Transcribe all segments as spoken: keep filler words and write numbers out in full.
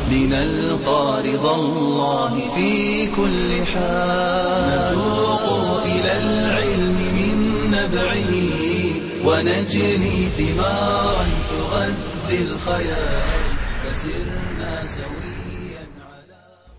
لنلقى رضا الله في كل حال نسوق إلى العلم من نبعه ونجني ثمارا تغذي الخيال فسرنا سويا على.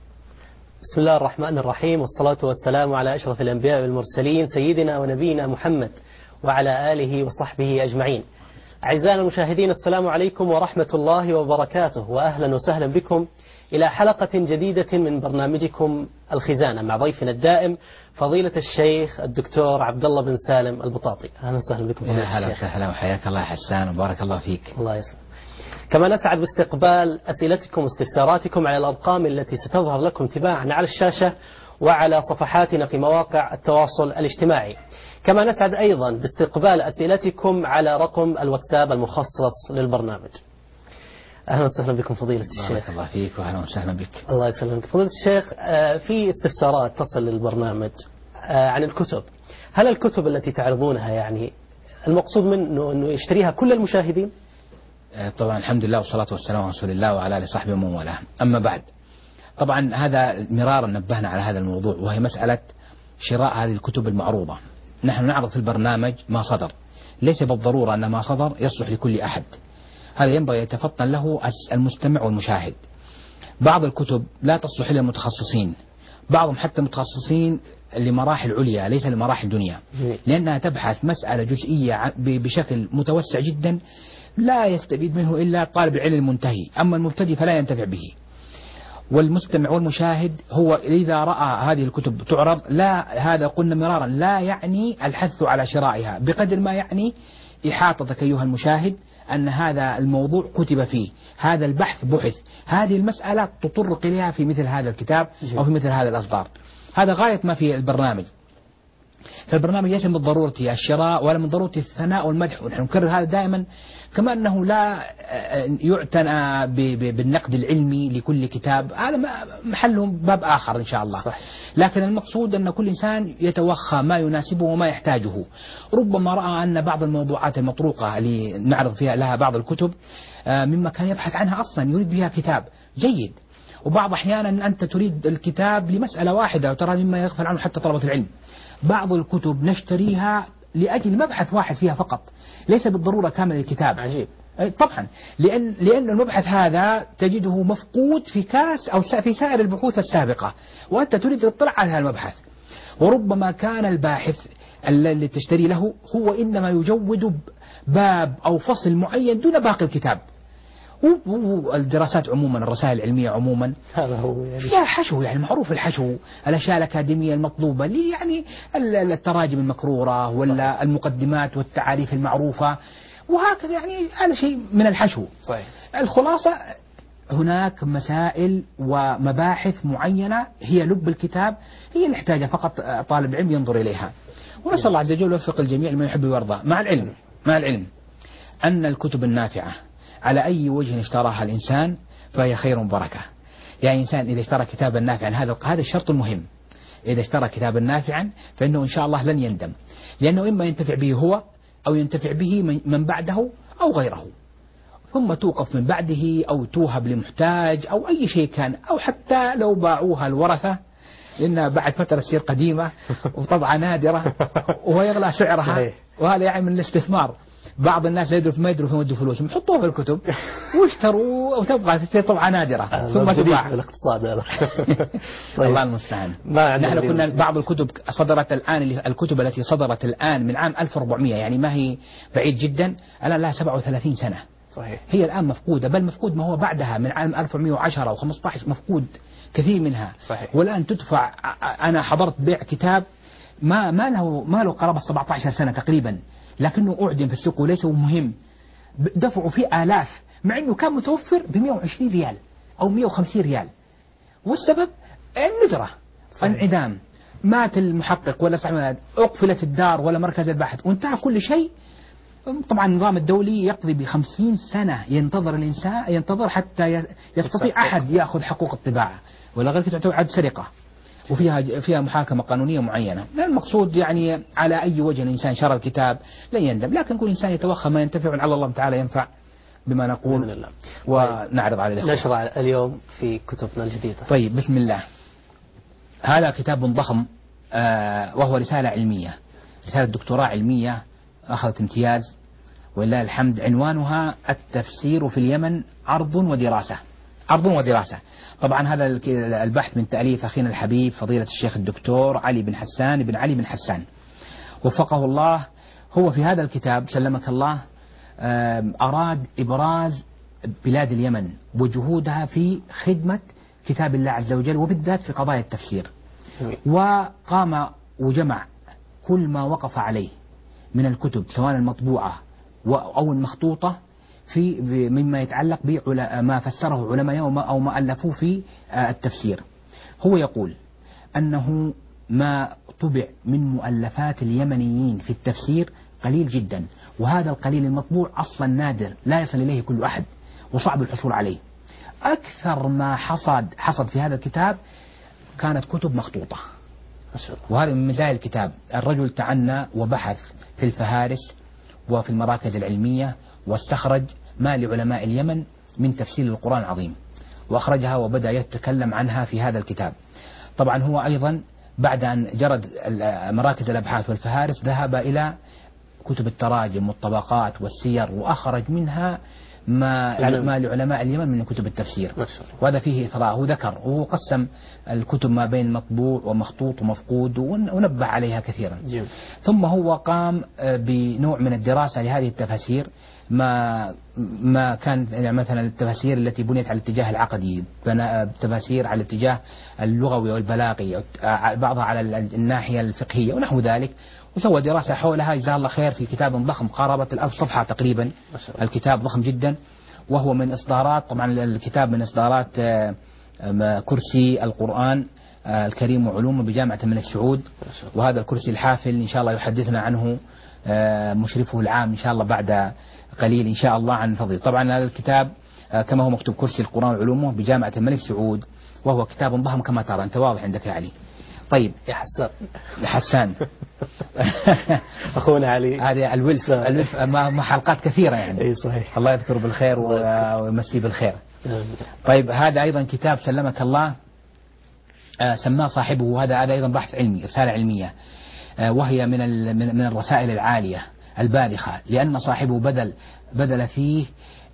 بسم الله الرحمن الرحيم، والصلاة والسلام على أشرف الأنبياء والمرسلين سيدنا ونبينا محمد وعلى آله وصحبه أجمعين. أعزائنا المشاهدين، السلام عليكم ورحمة الله وبركاته، وأهلا وسهلا بكم إلى حلقة جديدة من برنامجكم الخزانة مع ضيفنا الدائم فضيلة الشيخ الدكتور عبد الله بن سالم البطاطي. أهلا وسهلا بكم فضيلة الشيخ. الشيخ. أهلا وحياك الله حسان وبارك الله فيك. الله يسلمك. كما نسعد باستقبال أسئلتكم واستفساراتكم على الأرقام التي ستظهر لكم تباعا على الشاشة وعلى صفحاتنا في مواقع التواصل الاجتماعي. كما نسعد أيضا باستقبال أسئلتكم على رقم الواتساب المخصص للبرنامج. أهلا وسهلا بكم فضيلة الشيخ. بارك الله فيك وأهلا وسهلا بك. الله يسلمك فضيلة الشيخ. في استفسارات تصل للبرنامج عن الكتب. هل الكتب التي تعرضونها يعني المقصود منه أنه يشتريها كل المشاهدين؟ طبعا الحمد لله والصلاة والسلام على رسول الله وعلى آله وصحبه ومن والاه. أما بعد، طبعا هذا مرارا نبهنا على هذا الموضوع، وهي مسألة شراء هذه الكتب المعروضة. نحن نعرض في البرنامج ما صدر، ليس بالضرورة أن ما صدر يصلح لكل أحد، هذا ينبغي يتفطن له المستمع والمشاهد. بعض الكتب لا تصلح إلا المتخصصين، بعضهم حتى متخصصين لمراحل عليا ليس لمراحل دنيا، لأنها تبحث مسألة جزئية بشكل متوسع جدا لا يستفيد منه إلا طالب العلم المنتهي، أما المبتدئ فلا ينتفع به. والمستمع والمشاهد هو إذا رأى هذه الكتب تعرض، لا هذا قلنا مرارا لا يعني الحث على شرائها بقدر ما يعني إحاطتك أيها المشاهد أن هذا الموضوع كتب فيه، هذا البحث بحث، هذه المسألة تطرق إليها في مثل هذا الكتاب أو في مثل هذا الأصدار. هذا غاية ما في البرنامج. فالبرنامج ليس من ضرورة الشراء ولا من ضرورة الثناء والمدح، ونحن نكرر هذا دائما، كما أنه لا يعتنى بالنقد العلمي لكل كتاب، هذا محله باب آخر إن شاء الله. صحيح. لكن المقصود أن كل إنسان يتوخى ما يناسبه وما يحتاجه. ربما رأى أن بعض الموضوعات المطروقة اللي نعرض فيها لها بعض الكتب مما كان يبحث عنها أصلا يريد بها كتاب جيد، وبعض أحيانا أنت تريد الكتاب لمسألة واحدة وترى مما يغفل عنه حتى طلبة العلم. بعض الكتب نشتريها لأجل مبحث واحد فيها فقط، ليس بالضرورة كامل الكتاب. عجيب. طبعا لأن لأن المبحث هذا تجده مفقود في كاس أو في سائر البحوث السابقة، وأنت تريد الاطلاع على هذا المبحث. وربما كان الباحث الذي تشتري له هو إنما يجود باب أو فصل معين دون باقي الكتاب. والدراسات عموما، الرسائل العلمية عموما هذا هو يعني فيها حشو، يعني معروف الحشو، الأشياء الأكاديمية المطلوبة لي يعني التراجم المكرورة ولا المقدمات والتعاريف المعروفة وهكذا، يعني هذا شيء من الحشو. صحيح. الخلاصة هناك مسائل ومباحث معينة هي لب الكتاب، هي اللي يحتاجها فقط طالب العلم ينظر إليها. ونسأل الله عز وجل يوفق الجميع لمن يحب ويرضى. مع العلم مع العلم أن الكتب النافعة على أي وجه اشتراها الإنسان فهي خير وبركة. يعني إنسان إذا اشترى كتابا نافعا، هذا هذا الشرط المهم، إذا اشترى كتابا نافعا فإنه إن شاء الله لن يندم، لأنه إما ينتفع به هو أو ينتفع به من بعده أو غيره، ثم توقف من بعده أو توهب لمحتاج أو أي شيء كان، أو حتى لو باعوها الورثة لأنها بعد فترة تصير قديمة وطبعا نادرة ويغلى سعرها، وهذا يعني من الاستثمار. بعض الناس لا يدروا ما يدروا فين يودوا فلوسهم، يحطوها في الكتب واشتروا وتبغى تصير طبعا نادرة ثم تباع. الاقتصاد هذا. طيب. الله المستعان. نحن كنا بعض الكتب صدرت الآن، الكتب التي صدرت الآن من عام ألف وأربعمائة، يعني ما هي بعيد جدا، الآن لها سبعة وثلاثين سنة. صحيح. هي الآن مفقودة، بل مفقود ما هو بعدها من عام ألف وأربعمائة وعشرة أو خمسة عشر مفقود كثير منها. صحيح. والآن تدفع. أنا حضرت بيع كتاب ما ما له ما له قرابة سبعة عشر سنة تقريبا، لكنه أعدم في السوق وليس مهم، دفعوا فيه آلاف مع أنه كان متوفر ب مئة وعشرين ريال أو مئة وخمسين ريال، والسبب الندرة، انعدام، مات المحقق ولا صاحب، أقفلت الدار ولا مركز البحث وانتهى كل شيء. طبعا النظام الدولي يقضي بخمسين سنة ينتظر الإنسان ينتظر حتى يستطيع أحد يأخذ حقوق الطباعة، ولا غير كده تعد سرقة، وفيها فيها محاكمة قانونية معينة. المقصود يعني على أي وجه الإنسان شرى الكتاب لا يندم، لكن كل إنسان يتوخى ما ينتفع على الله تعالى ينفع. بما نقول بإذن الله. ونعرض على الإخوة. نشرع اليوم في كتبنا الجديدة. طيب بسم الله. هذا كتاب ضخم آه وهو رسالة علمية، رسالة دكتوراه علمية أخذت امتياز ولله الحمد. عنوانها التفسير في اليمن عرض ودراسة. عرض ودراسة. طبعا هذا البحث من تأليف أخينا الحبيب فضيلة الشيخ الدكتور علي بن حسان بن علي بن حسان وفقه الله. هو في هذا الكتاب سلمك الله أراد إبراز بلاد اليمن وجهودها في خدمة كتاب الله عز وجل وبالذات في قضايا التفسير، وقام وجمع كل ما وقف عليه من الكتب سواء المطبوعة أو المخطوطة في مما يتعلق بما فسره علماء أو ما ألفوه في التفسير. هو يقول أنه ما طبع من مؤلفات اليمنيين في التفسير قليل جدا، وهذا القليل المطبوع أصلا نادر لا يصل إليه كل أحد وصعب الحصول عليه. أكثر ما حصد حصد في هذا الكتاب كانت كتب مخطوطة، وهذا من مزايا الكتاب. الرجل تعنى وبحث في الفهارس وفي المراكز العلمية واستخرج ما لعلماء اليمن من تفسير القرآن العظيم وأخرجها وبدأ يتكلم عنها في هذا الكتاب. طبعا هو أيضا بعد أن جرد مراكز الأبحاث والفهارس ذهب إلى كتب التراجم والطبقات والسير وأخرج منها ما, ما لعلماء اليمن من كتب التفسير، وهذا فيه إثراء. وذكر وقسم الكتب ما بين مطبوع ومخطوط ومفقود ونبه عليها كثيرا. جيب. ثم هو قام بنوع من الدراسة لهذه التفاسير، ما ما كان يعني مثلا التفاسير التي بنيت على الاتجاه العقدي، تفاسير على الاتجاه اللغوي والبلاغي، بعضها على الناحية الفقهية ونحو ذلك، وسوى دراسة حولها جزاه الله خير في كتاب ضخم قاربت الألف صفحة تقريبا. الكتاب ضخم جدا، وهو من إصدارات، طبعا الكتاب من إصدارات كرسي القرآن الكريم وعلومه بجامعة الملك سعود، وهذا الكرسي الحافل إن شاء الله يحدثنا عنه مشرفه العام إن شاء الله بعد قليل إن شاء الله عن فضيل. طبعا هذا الكتاب كما هو مكتوب كرسي القرآن وعلومه بجامعة الملك سعود، وهو كتاب ضخم كما ترى أنت، واضح عندك يا علي. طيب يا حسان حسان أخونا علي، هذه الولف الولف ما حلقات كثيرة يعني. أي صحيح. الله يذكره بالخير ويمسيه بالخير. طيب هذا أيضا كتاب سلمك الله سماه صاحبه، هذا هذا أيضا بحث علمي، رسالة علمية، وهي من من الرسائل العالية الباذخة، لأن صاحبه بذل بذل فيه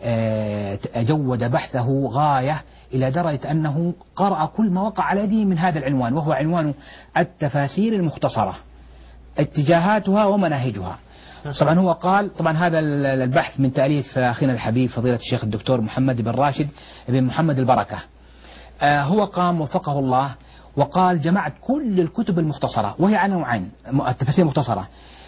جود بحثه غاية إلى درجة أنه قرأ كل ما وقع على يده من هذا العنوان، وهو عنوان التفاسير المختصرة اتجاهاتها ومناهجها. طبعا هو قال، طبعا هذا البحث من تأليف أخينا الحبيب فضيلة الشيخ الدكتور محمد بن راشد بن محمد البركة. هو قام وفقه الله وقال جمعت كل الكتب المختصرة، وهي على نوعين التفاسير المختصرة،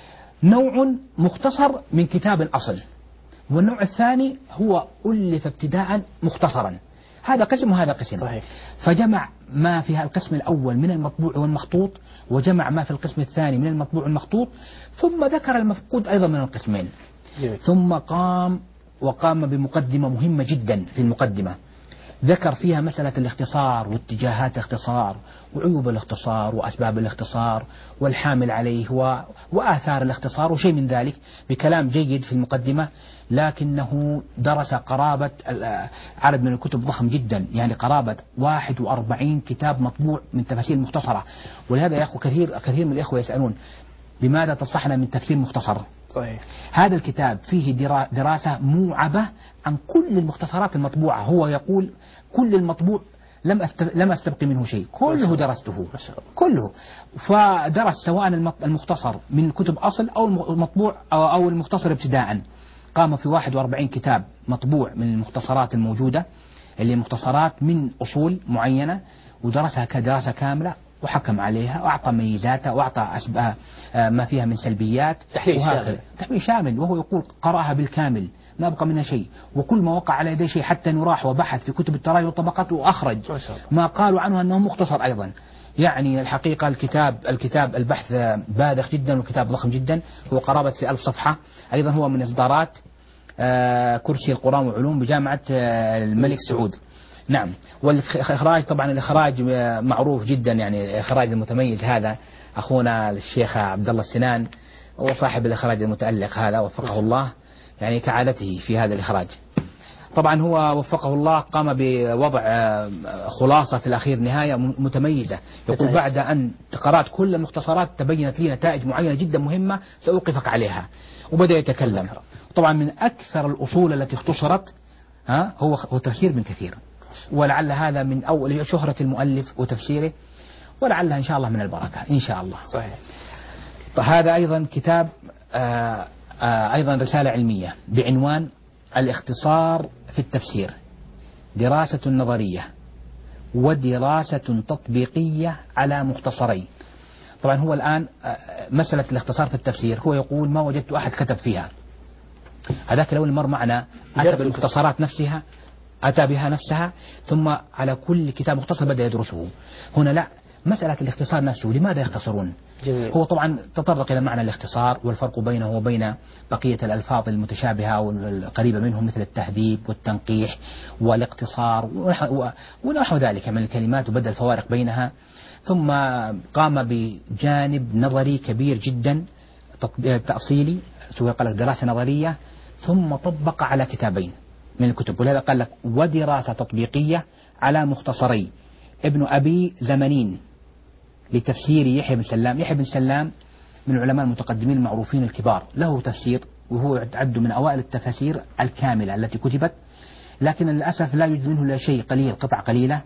نوع مختصر من كتاب الأصل، والنوع الثاني هو ألف ابتداء مختصرا، هذا قسم وهذا قسم. صحيح. فجمع ما في القسم الأول من المطبوع والمخطوط، وجمع ما في القسم الثاني من المطبوع والمخطوط، ثم ذكر المفقود أيضا من القسمين. جميل. ثم قام وقام بمقدمة مهمة جدا. في المقدمة ذكر فيها مسألة الاختصار واتجاهات الاختصار وعيوب الاختصار وأسباب الاختصار والحامل عليه و... وآثار الاختصار وشيء من ذلك بكلام جيد في المقدمة، لكنه درس قرابة عدد من الكتب ضخم جدا، يعني قرابة واحد وأربعين كتاب مطبوع من تفاسير مختصرة. ولهذا يا أخو كثير كثير من الإخوة يسألون لماذا تصحنا من تفسير مختصر؟ صحيح. هذا الكتاب فيه دراسة موعبة عن كل المختصرات المطبوعة. هو يقول كل المطبوع لم لم استبق منه شيء، كله درسته كله. فدرس سواء المختصر من كتب أصل أو المطبوع أو المختصر ابتداء. قام في واحد وأربعين كتاب مطبوع من المختصرات الموجودة، اللي مختصرات من أصول معينة، ودرسها كدراسة كاملة وحكم عليها وأعطى ميزاتها وأعطى أسباب ما فيها من سلبيات. تحليل شامل. تحليل شامل، وهو يقول قرأها بالكامل ما بقى منها شيء، وكل ما وقع على يديه شيء حتى نراح وبحث في كتب التراجم والطبقات وأخرج ما قالوا عنه أنه مختصر أيضا. يعني الحقيقة الكتاب الكتاب البحث باذخ جدا، والكتاب ضخم جدا، هو قرابة في ألف صفحة. أيضا هو من إصدارات كرسي القرآن والعلوم بجامعة الملك سعود. نعم. والإخراج طبعا الإخراج معروف جدا، يعني الإخراج المتميز هذا أخونا الشيخ عبد الله السنان، هو صاحب الإخراج المتألق هذا وفقه الله، يعني كعادته في هذا الإخراج. طبعا هو وفقه الله قام بوضع خلاصة في الأخير نهاية متميزة، يقول بعد أن قرأت كل المختصرات تبينت لي نتائج معينة جدا مهمة سأوقفك عليها، وبدأ يتكلم. طبعا من أكثر الأصول التي اختصرت ها هو هو تفسير ابن كثير، ولعل هذا من أول شهرة المؤلف وتفسيره، ولعلها إن شاء الله من البركة إن شاء الله. صحيح. هذا أيضا كتاب آآ آآ أيضا رسالة علمية بعنوان الاختصار في التفسير، دراسة نظرية ودراسة تطبيقية على مختصرين. طبعا هو الآن مسألة الاختصار في التفسير هو يقول ما وجدت أحد كتب فيها. هذاك الأول مر معنا أتى بالمختصرات نفسها، أتى بها نفسها، ثم على كل كتاب مختصر بدأ يدرسه. هنا لا، مسألة الاختصار نفسه لماذا يختصرون؟ جميل. هو طبعا تطرق إلى معنى الاختصار والفرق بينه وبين بقية الألفاظ المتشابهة والقريبة منه مثل التهذيب والتنقيح والاقتصار ونحو ذلك من الكلمات وبدأ الفوارق بينها. ثم قام بجانب نظري كبير جدا تأصيلي، سوى قال لك دراسة نظرية، ثم طبق على كتابين من الكتب، ولهذا قال لك ودراسة تطبيقية على مختصري ابن أبي زمنين لتفسير يحيى بن سلام. يحيى بن سلام من العلماء المتقدمين المعروفين الكبار، له تفسير وهو يعد من أوائل التفاسير الكاملة التي كتبت، لكن للأسف لا يوجد منه إلا شيء قليل، قطع قليلة.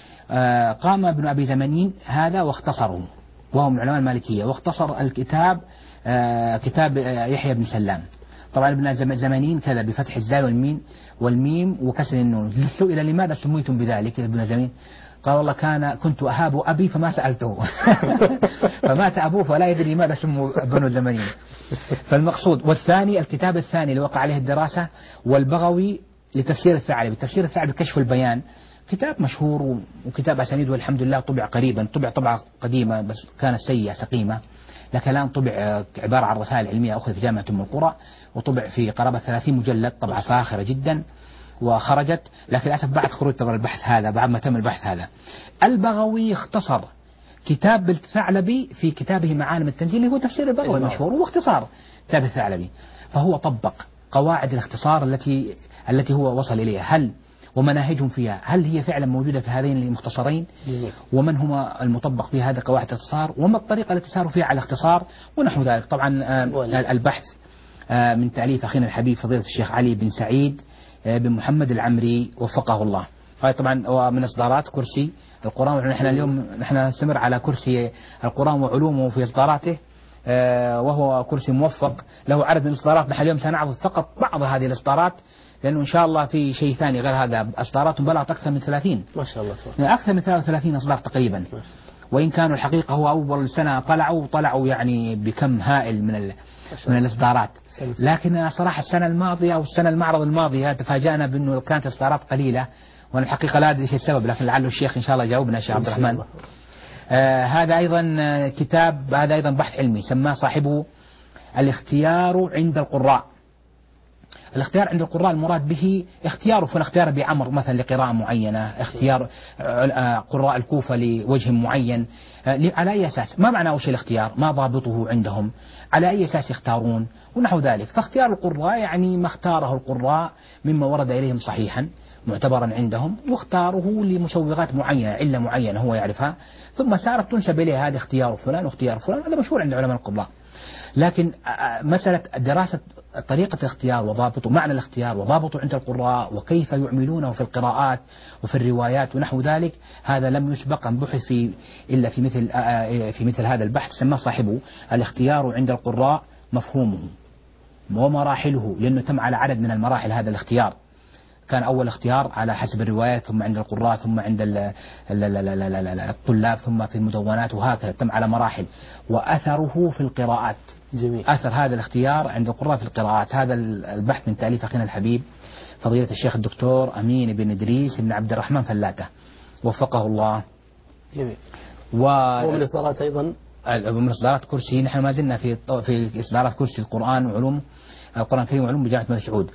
آه قام ابن أبي زمنين هذا واختصره، وهو من علماء المالكية، واختصر الكتاب آه كتاب آه يحيى بن سلام. طبعا ابن زمنين كذا بفتح الزاي والميم والميم وكسر النون. سئل لماذا سميتم بذلك ابن زمنين؟ قال والله كان كنت أهاب أبي فما سألته فمات أبوه فلا يدري لماذا سموا بنو زمنين. فالمقصود. والثاني الكتاب الثاني اللي وقع عليه الدراسة والبغوي لتفسير الثعلبي. تفسير الثعلبي كشف البيان، كتاب مشهور وكتاب أسانيد والحمد لله طبع قريبا، طبع طبعة قديمة بس كانت سيئة سقيمة، لكن الآن طبع عبارة عن رسائل علمية أخذ في جامعة أم القرى، وطبع في قرابة ثلاثين مجلد، طبعة فاخرة جدا وخرجت، لكن للأسف بعد خروج طبعا البحث هذا، بعد ما تم البحث هذا. البغوي اختصر كتاب الثعلبي في كتابه معالم التنزيل، هو تفسير البغوي المشهور واختصار كتاب الثعلبي، فهو طبق قواعد الاختصار التي التي هو وصل إليها، هل ومناهجهم فيها هل هي فعلا موجودة في هذين المختصرين، ومن هما المطبق في هذا قواعد الاختصار، وما الطريقة التي ساروا فيها على الاختصار ونحو ذلك. طبعا البحث من تأليف أخينا الحبيب فضيلة الشيخ علي بن سعيد بن محمد العمري وفقه الله. هاي طبعا ومن إصدارات كرسي القرآن، نحن اليوم نحن نستمر على كرسي القرآن وعلومه في إصداراته، وهو كرسي موفق له عدد من الإصدارات. نحن اليوم سنعرض فقط بعض هذه الإصدارات، لأنه إن شاء الله في شيء ثاني غير هذا، إصدارات بلغت أكثر من ثلاثين ما شاء الله، أكثر من ثلاثة وثلاثين إصدار تقريبا، وإن كانوا الحقيقة هو أول سنة طلعوا طلعوا يعني بكم هائل من ال من الإصدارات، لكن صراحة السنة الماضية أو السنة المعرض الماضية تفاجأنا بأنه كانت إصدارات قليلة، وأنا الحقيقة لا أدري ايش السبب، لكن لعله الشيخ إن شاء الله يجاوبنا الشيخ عبد الرحمن. آه هذا أيضا كتاب، هذا أيضا بحث علمي سماه صاحبه الاختيار عند القراء. الاختيار عند القراء المراد به اختياره، فالاختيار بعمر مثلا لقراءة معينة، اختيار قراء الكوفة لوجه معين، على أي أساس؟ ما معنى أول شيء الاختيار؟ ما ضابطه عندهم؟ على أي أساس يختارون؟ ونحو ذلك. فاختيار القراء يعني ما اختاره القراء مما ورد إليهم صحيحا معتبرا عندهم، واختاره لمسوغات معينة، علة معينة هو يعرفها، ثم سارت تنسب إليه هذا اختيار فلان واختيار فلان، هذا مشهور عند علماء القراء. لكن مسألة دراسة طريقة الاختيار وضابطه، معنى الاختيار وضابطه عند القراء وكيف يعملونه في القراءات وفي الروايات ونحو ذلك، هذا لم يسبق أن بحث في إلا في مثل في مثل هذا البحث، سماه صاحبه الاختيار عند القراء مفهومه ومراحله، لأنه تم على عدد من المراحل هذا الاختيار. كان أول اختيار على حسب الروايات، ثم عند القراء، ثم عند الطلاب، ثم في المدونات، وهكذا تم على مراحل. وأثره في القراءات. جميل. أثر هذا الاختيار عند القراء في القراءات. هذا البحث من تأليف أخينا الحبيب فضيلة الشيخ الدكتور أمين بن إدريس بن عبد الرحمن فلاتة وفقه الله. جميل. و... ومن إصدارات أيضا من إصدارات كرسي، نحن ما زلنا في في إصدارات كرسي القرآن وعلوم القرآن الكريم وعلوم بجامعة الملك سعود.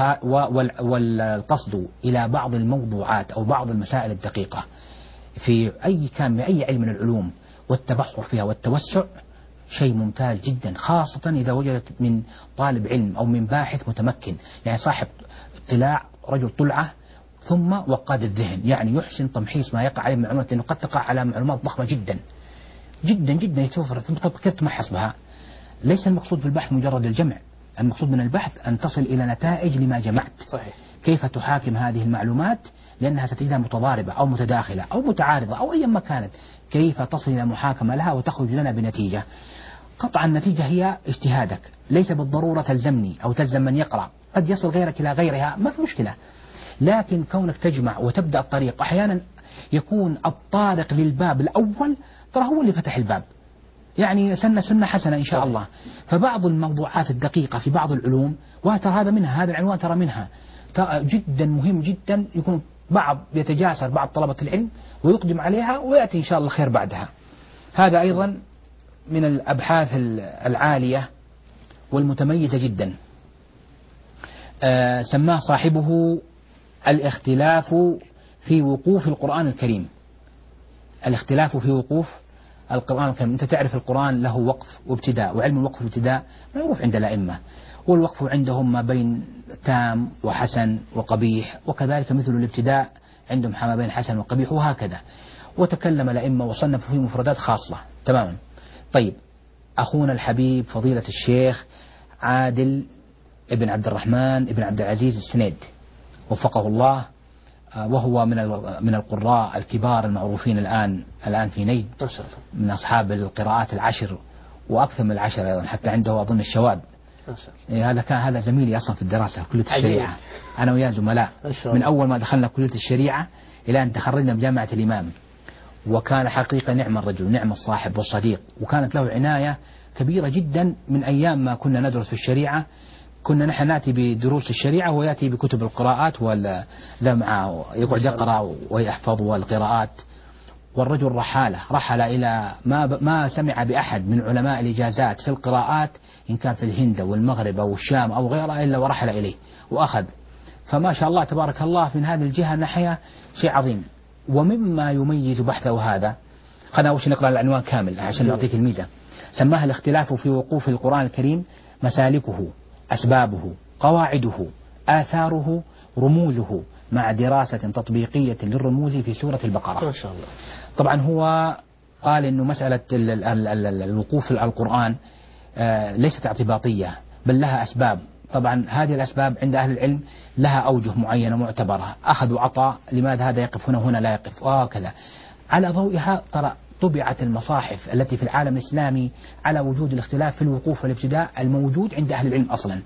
والقصد إلى بعض الموضوعات أو بعض المسائل الدقيقة في أي كان من أي علم من العلوم والتبحر فيها والتوسع شيء ممتاز جدا، خاصة إذا وجدت من طالب علم أو من باحث متمكن، يعني صاحب اطلاع رجل طلعة ثم وقاد الذهن، يعني يحسن تمحيص ما يقع عليه من معلومات، لأنه قد تقع على معلومات ضخمة جدا جدا جدا يتوفر، ثم كيف تمحص بها. ليس المقصود في البحث مجرد الجمع، المقصود من البحث أن تصل إلى نتائج لما جمعت. صحيح. كيف تحاكم هذه المعلومات، لأنها ستجدها متضاربة أو متداخلة أو متعارضة أو أي ما كانت، كيف تصل إلى محاكمة لها وتخرج لنا بنتيجة. قطعا النتيجة هي اجتهادك، ليس بالضرورة تلزمني أو تلزم من يقرأ، قد يصل غيرك إلى غيرها ما في مشكلة، لكن كونك تجمع وتبدأ الطريق، أحيانا يكون الطارق للباب الأول ترى هو اللي فتح الباب، يعني سنة سنة حسنة إن شاء الله. فبعض الموضوعات الدقيقة في بعض العلوم وترى هذا منها، هذا العنوان ترى منها جدا مهم جدا، يكون بعض يتجاسر بعض طلبة العلم ويقدم عليها ويأتي إن شاء الله خير بعدها. هذا أيضا من الأبحاث العالية والمتميزة جدا. آه سماه صاحبه الاختلاف في وقوف القرآن الكريم. الاختلاف في وقوف القرآن الكريم. أنت تعرف القرآن له وقف وابتداء، وعلم الوقف والابتداء معروف عند الأئمة، والوقف عندهم ما بين تام وحسن وقبيح، وكذلك مثل الابتداء عندهم ما بين حسن وقبيح، وهكذا. وتكلم الأئمة وصنفوا فيه مفردات خاصة تماما. طيب، أخونا الحبيب فضيلة الشيخ عادل ابن عبد الرحمن ابن عبد العزيز السنيد وفقه الله، وهو من من القراء الكبار المعروفين الآن الآن في نجد، من أصحاب القراءات العشر وأكثر من العشر أيضا، حتى عنده أظن الشواذ. هذا كان هذا زميلي أصلا في الدراسة في كلية الشريعة، أنا وياه زملاء من أول ما دخلنا كلية الشريعة إلى أن تخرجنا بجامعة الإمام. وكان حقيقة نعم الرجل، نعم الصاحب والصديق، وكانت له عناية كبيرة جدا من أيام ما كنا ندرس في الشريعة. كنا نحن نأتي بدروس الشريعة ويأتي بكتب القراءات، ولا معه يقعد يقرأ ويحفظ والقراءات. والرجل رحالة رحل إلى ما ما سمع بأحد من علماء الإجازات في القراءات، إن كان في الهند أو المغرب أو الشام أو غيرها، إلا ورحل إليه وأخذ. فما شاء الله تبارك الله من هذه الجهة ناحية شيء عظيم. ومما يميز بحثه هذا، خلنا أول شيء نقرأ العنوان كامل عشان نعطيك الميزة. سماها الاختلاف في وقوف القرآن الكريم، مسالكه، أسبابه، قواعده، آثاره، رموزه، مع دراسة تطبيقية للرموز في سورة البقرة. ما شاء الله. طبعا هو قال إنه مسألة الوقوف في القرآن ليست اعتباطية، بل لها أسباب. طبعا هذه الأسباب عند أهل العلم لها أوجه معينة معتبرة، أخذوا عطاء، لماذا هذا يقف هنا هنا لا يقف وهكذا. على ضوئها ترى طبعت المصاحف التي في العالم الإسلامي على وجود الاختلاف في الوقوف والابتداء الموجود عند أهل العلم أصلا.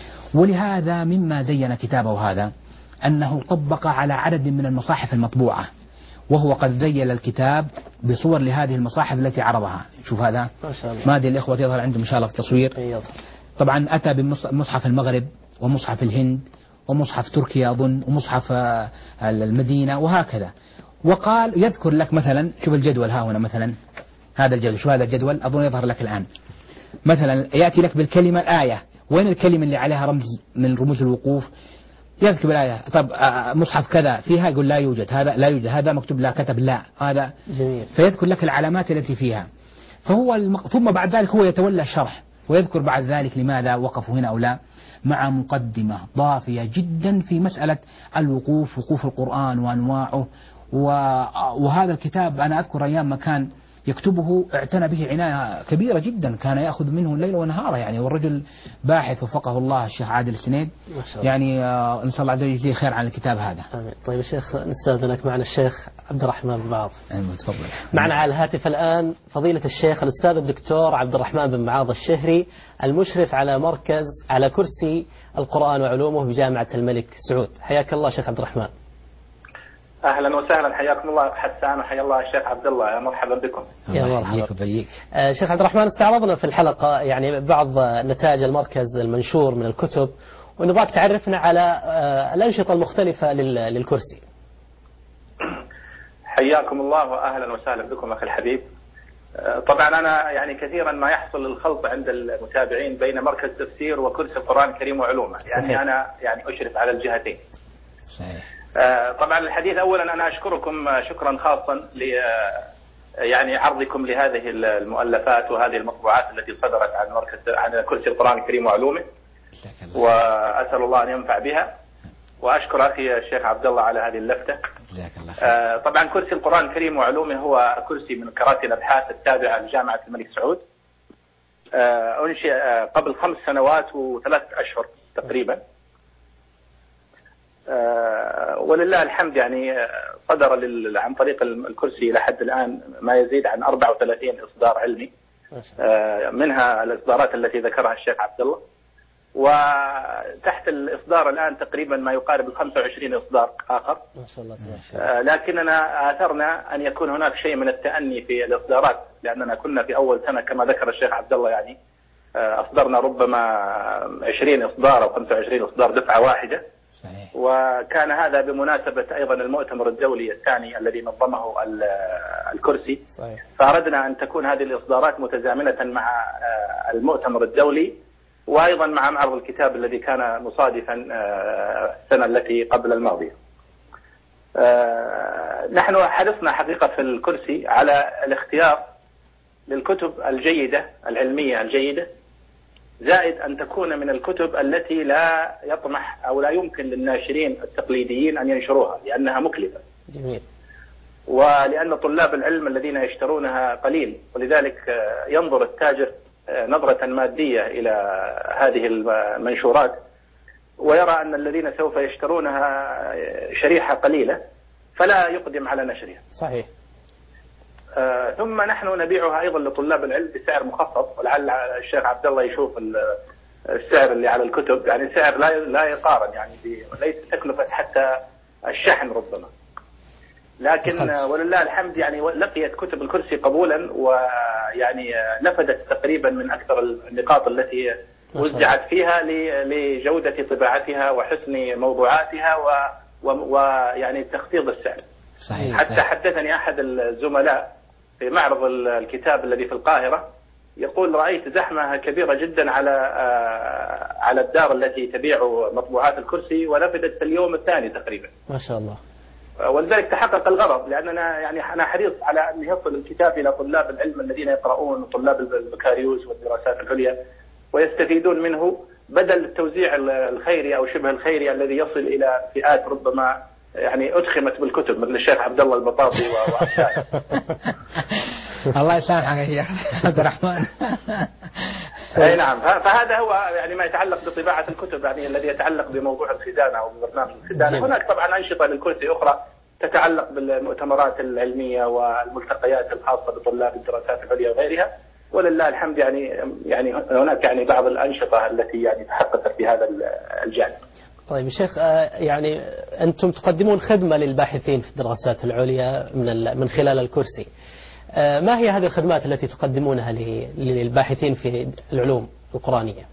ولهذا مما زين كتابه هذا أنه طبق على عدد من المصاحف المطبوعة، وهو قد ذيل الكتاب بصور لهذه المصاحف التي عرضها. شوف هذا ما شاء الله. ما أدري الإخوة يظهر عندهم إن شاء الله في التصوير. طبعا أتى بمصحف المغرب ومصحف الهند ومصحف تركيا أظن ومصحف المدينة وهكذا. وقال يذكر لك مثلا، شوف الجدول ها هنا مثلا، هذا الجدول، شوف هذا الجدول أظن يظهر لك الآن. مثلا يأتي لك بالكلمة الآية، وين الكلمة اللي عليها رمز من رموز الوقوف؟ يذكر بالآية. طب مصحف كذا فيها، يقول لا يوجد، هذا لا يوجد، هذا مكتوب لا، كتب لا، هذا جميل. فيذكر لك العلامات التي فيها. فهو المق... ثم بعد ذلك هو يتولى الشرح ويذكر بعد ذلك لماذا وقفوا هنا أو لا، مع مقدمة ضافية جدا في مسألة الوقوف، وقوف القرآن وأنواعه. وهذا الكتاب أنا أذكر أيام ما كان يكتبه اعتنى به عناية كبيرة جدا، كان يأخذ منه الليل ونهاره يعني. والرجل باحث وفقه الله الشيخ عادل السنيد، يعني آه نسأل الله عز وجل يجزيه خير عن الكتاب هذا. آمين. طيب يا شيخ نستأذنك، معنا الشيخ عبد الرحمن بن معاض. أيوة تفضل. معنا على الهاتف الآن فضيلة الشيخ الأستاذ الدكتور عبد الرحمن بن معاض الشهري، المشرف على مركز على كرسي القرآن وعلومه بجامعة الملك سعود. حياك الله شيخ عبد الرحمن. اهلا وسهلا، حياكم الله حسان، وحيا الله الشيخ عبد الله، يا مرحبا بكم. يا مرحبا بك. آه شيخ عبد الرحمن، استعرضنا في الحلقة يعني بعض نتائج المركز المنشور من الكتب، ونبغاك تعرفنا على آه الأنشطة المختلفة للكرسي. حياكم الله واهلا وسهلا بكم اخي الحبيب. آه طبعا انا يعني كثيرا ما يحصل الخلط عند المتابعين بين مركز تفسير وكرسي القرآن الكريم وعلومه، يعني صحيح. انا يعني اشرف على الجهتين. صحيح. آه طبعا الحديث اولا انا اشكركم شكرا خاصا ل يعني عرضكم لهذه المؤلفات وهذه المطبوعات التي صدرت عن مركز عن كرسي القرآن الكريم وعلومه، واسال الله ان ينفع بها. وأشكر أخي الشيخ عبد الله على هذه اللفتة. جزاك الله خير. آه طبعا كرسي القرآن الكريم وعلومه هو كرسي من كراسي الأبحاث التابعة لجامعة الملك سعود. آه أنشئ آه قبل خمس سنوات وثلاث أشهر تقريبا. آه ولله الحمد يعني صدر عن طريق الكرسي لحد الآن ما يزيد عن أربعة وثلاثين إصدار علمي، آه منها الإصدارات التي ذكرها الشيخ عبد الله، وتحت الإصدار الآن تقريبا ما يقارب ال خمسة وعشرين إصدار آخر. ما شاء الله. آه لكننا آثرنا أن يكون هناك شيء من التأني في الإصدارات، لأننا كنا في أول سنة كما ذكر الشيخ عبد الله يعني آه أصدرنا ربما عشرين إصدار أو خمسة وعشرين إصدار دفعة واحدة. صحيح. وكان هذا بمناسبة أيضا المؤتمر الدولي الثاني الذي نظمه الكرسي. صحيح. فأردنا أن تكون هذه الإصدارات متزامنة مع المؤتمر الدولي وأيضا مع معرض الكتاب الذي كان مصادفا السنة التي قبل الماضية. نحن حرصنا حقيقة في الكرسي على الاختيار للكتب الجيدة العلمية الجيدة، زائد أن تكون من الكتب التي لا يطمح أو لا يمكن للناشرين التقليديين أن ينشروها لأنها مكلفة. جميل. ولأن طلاب العلم الذين يشترونها قليل، ولذلك ينظر التاجر نظرة مادية إلى هذه المنشورات ويرى أن الذين سوف يشترونها شريحة قليلة فلا يقدم على نشرها. صحيح. آه ثم نحن نبيعها أيضا لطلاب العلم بسعر مخفض، ولعل الشيخ عبد الله يشوف السعر اللي على الكتب، يعني سعر لا لا يقارن، يعني ليس تكلفة حتى الشحن ربما. لكن ولله الحمد يعني لقيت كتب الكرسي قبولا، ويعني نفذت تقريبا من أكثر النقاط التي وزعت فيها لجودة طباعتها وحسن موضوعاتها ويعني تخفيض السعر. صحيح. حتى حدثني أحد الزملاء في معرض الكتاب الذي في القاهرة يقول رأيت زحمة كبيرة جدا على على الدار التي تبيع مطبوعات الكرسي ونفذت في اليوم الثاني تقريبا. ما شاء الله. ولذلك تحقق الغرض، لأننا يعني أنا حريص على أن يصل الكتاب إلى طلاب العلم الذين يقرؤون وطلاب البكالوريوس والدراسات العليا ويستفيدون منه، بدل التوزيع الخيري أو شبه الخيري الذي يصل إلى فئات ربما يعني أدخمت بالكتب مثل الشيخ عبد الله البطاطي وأمثاله. الله يسامحك يا عبد الرحمن. أي نعم. فهذا هو يعني ما يتعلق بطباعة الكتب، يعني الذي يتعلق بموضوع الخزانة أو ببرنامج الخزانة. هناك طبعا أنشطة للكرسي أخرى تتعلق بالمؤتمرات العلمية والملتقيات الخاصة بطلاب الدراسات العليا وغيرها، ولله الحمد يعني يعني هناك يعني بعض الأنشطة التي يعني تحققت في هذا الجانب. طيب شيخ، يعني أنتم تقدمون خدمة للباحثين في الدراسات العليا من من خلال الكرسي. ما هي هذه الخدمات التي تقدمونها للباحثين في العلوم القرآنية؟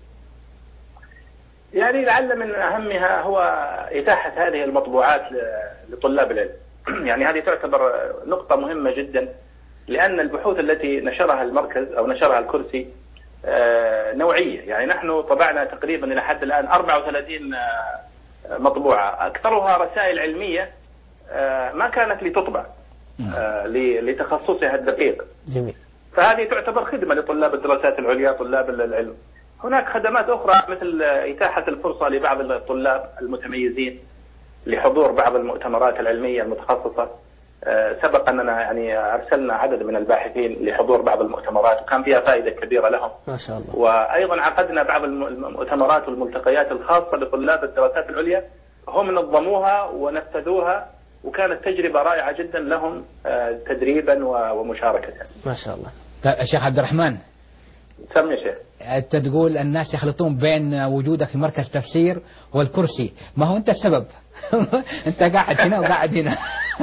يعني لعل من أهمها هو إتاحة هذه المطبوعات لطلاب العلم. يعني هذه تعتبر نقطة مهمة جدا، لأن البحوث التي نشرها المركز أو نشرها الكرسي نوعية. يعني نحن طبعنا تقريبا إلى حد الآن أربعة وثلاثين مطبوعة، أكثرها رسائل علمية ما كانت لتطبع لتخصصها الدقيق. جميل. فهذه تعتبر خدمة لطلاب الدراسات العليا طلاب العلم. هناك خدمات أخرى مثل إتاحة الفرصة لبعض الطلاب المتميزين لحضور بعض المؤتمرات العلمية المتخصصة. سبق أننا يعني أرسلنا عدد من الباحثين لحضور بعض المؤتمرات وكان فيها فائدة كبيرة لهم. ما شاء الله. وأيضا عقدنا بعض المؤتمرات والملتقيات الخاصة لطلاب الدراسات العليا، هم نظموها ونفذوها وكانت تجربة رائعة جدا لهم تدريبا ومشاركة. ما شاء الله. شيخ عبد الرحمن، سمي شيخ. أنت تقول الناس يخلطون بين وجودك في مركز تفسير والكرسي، ما هو أنت السبب. أنت قاعد هنا وقاعد هنا.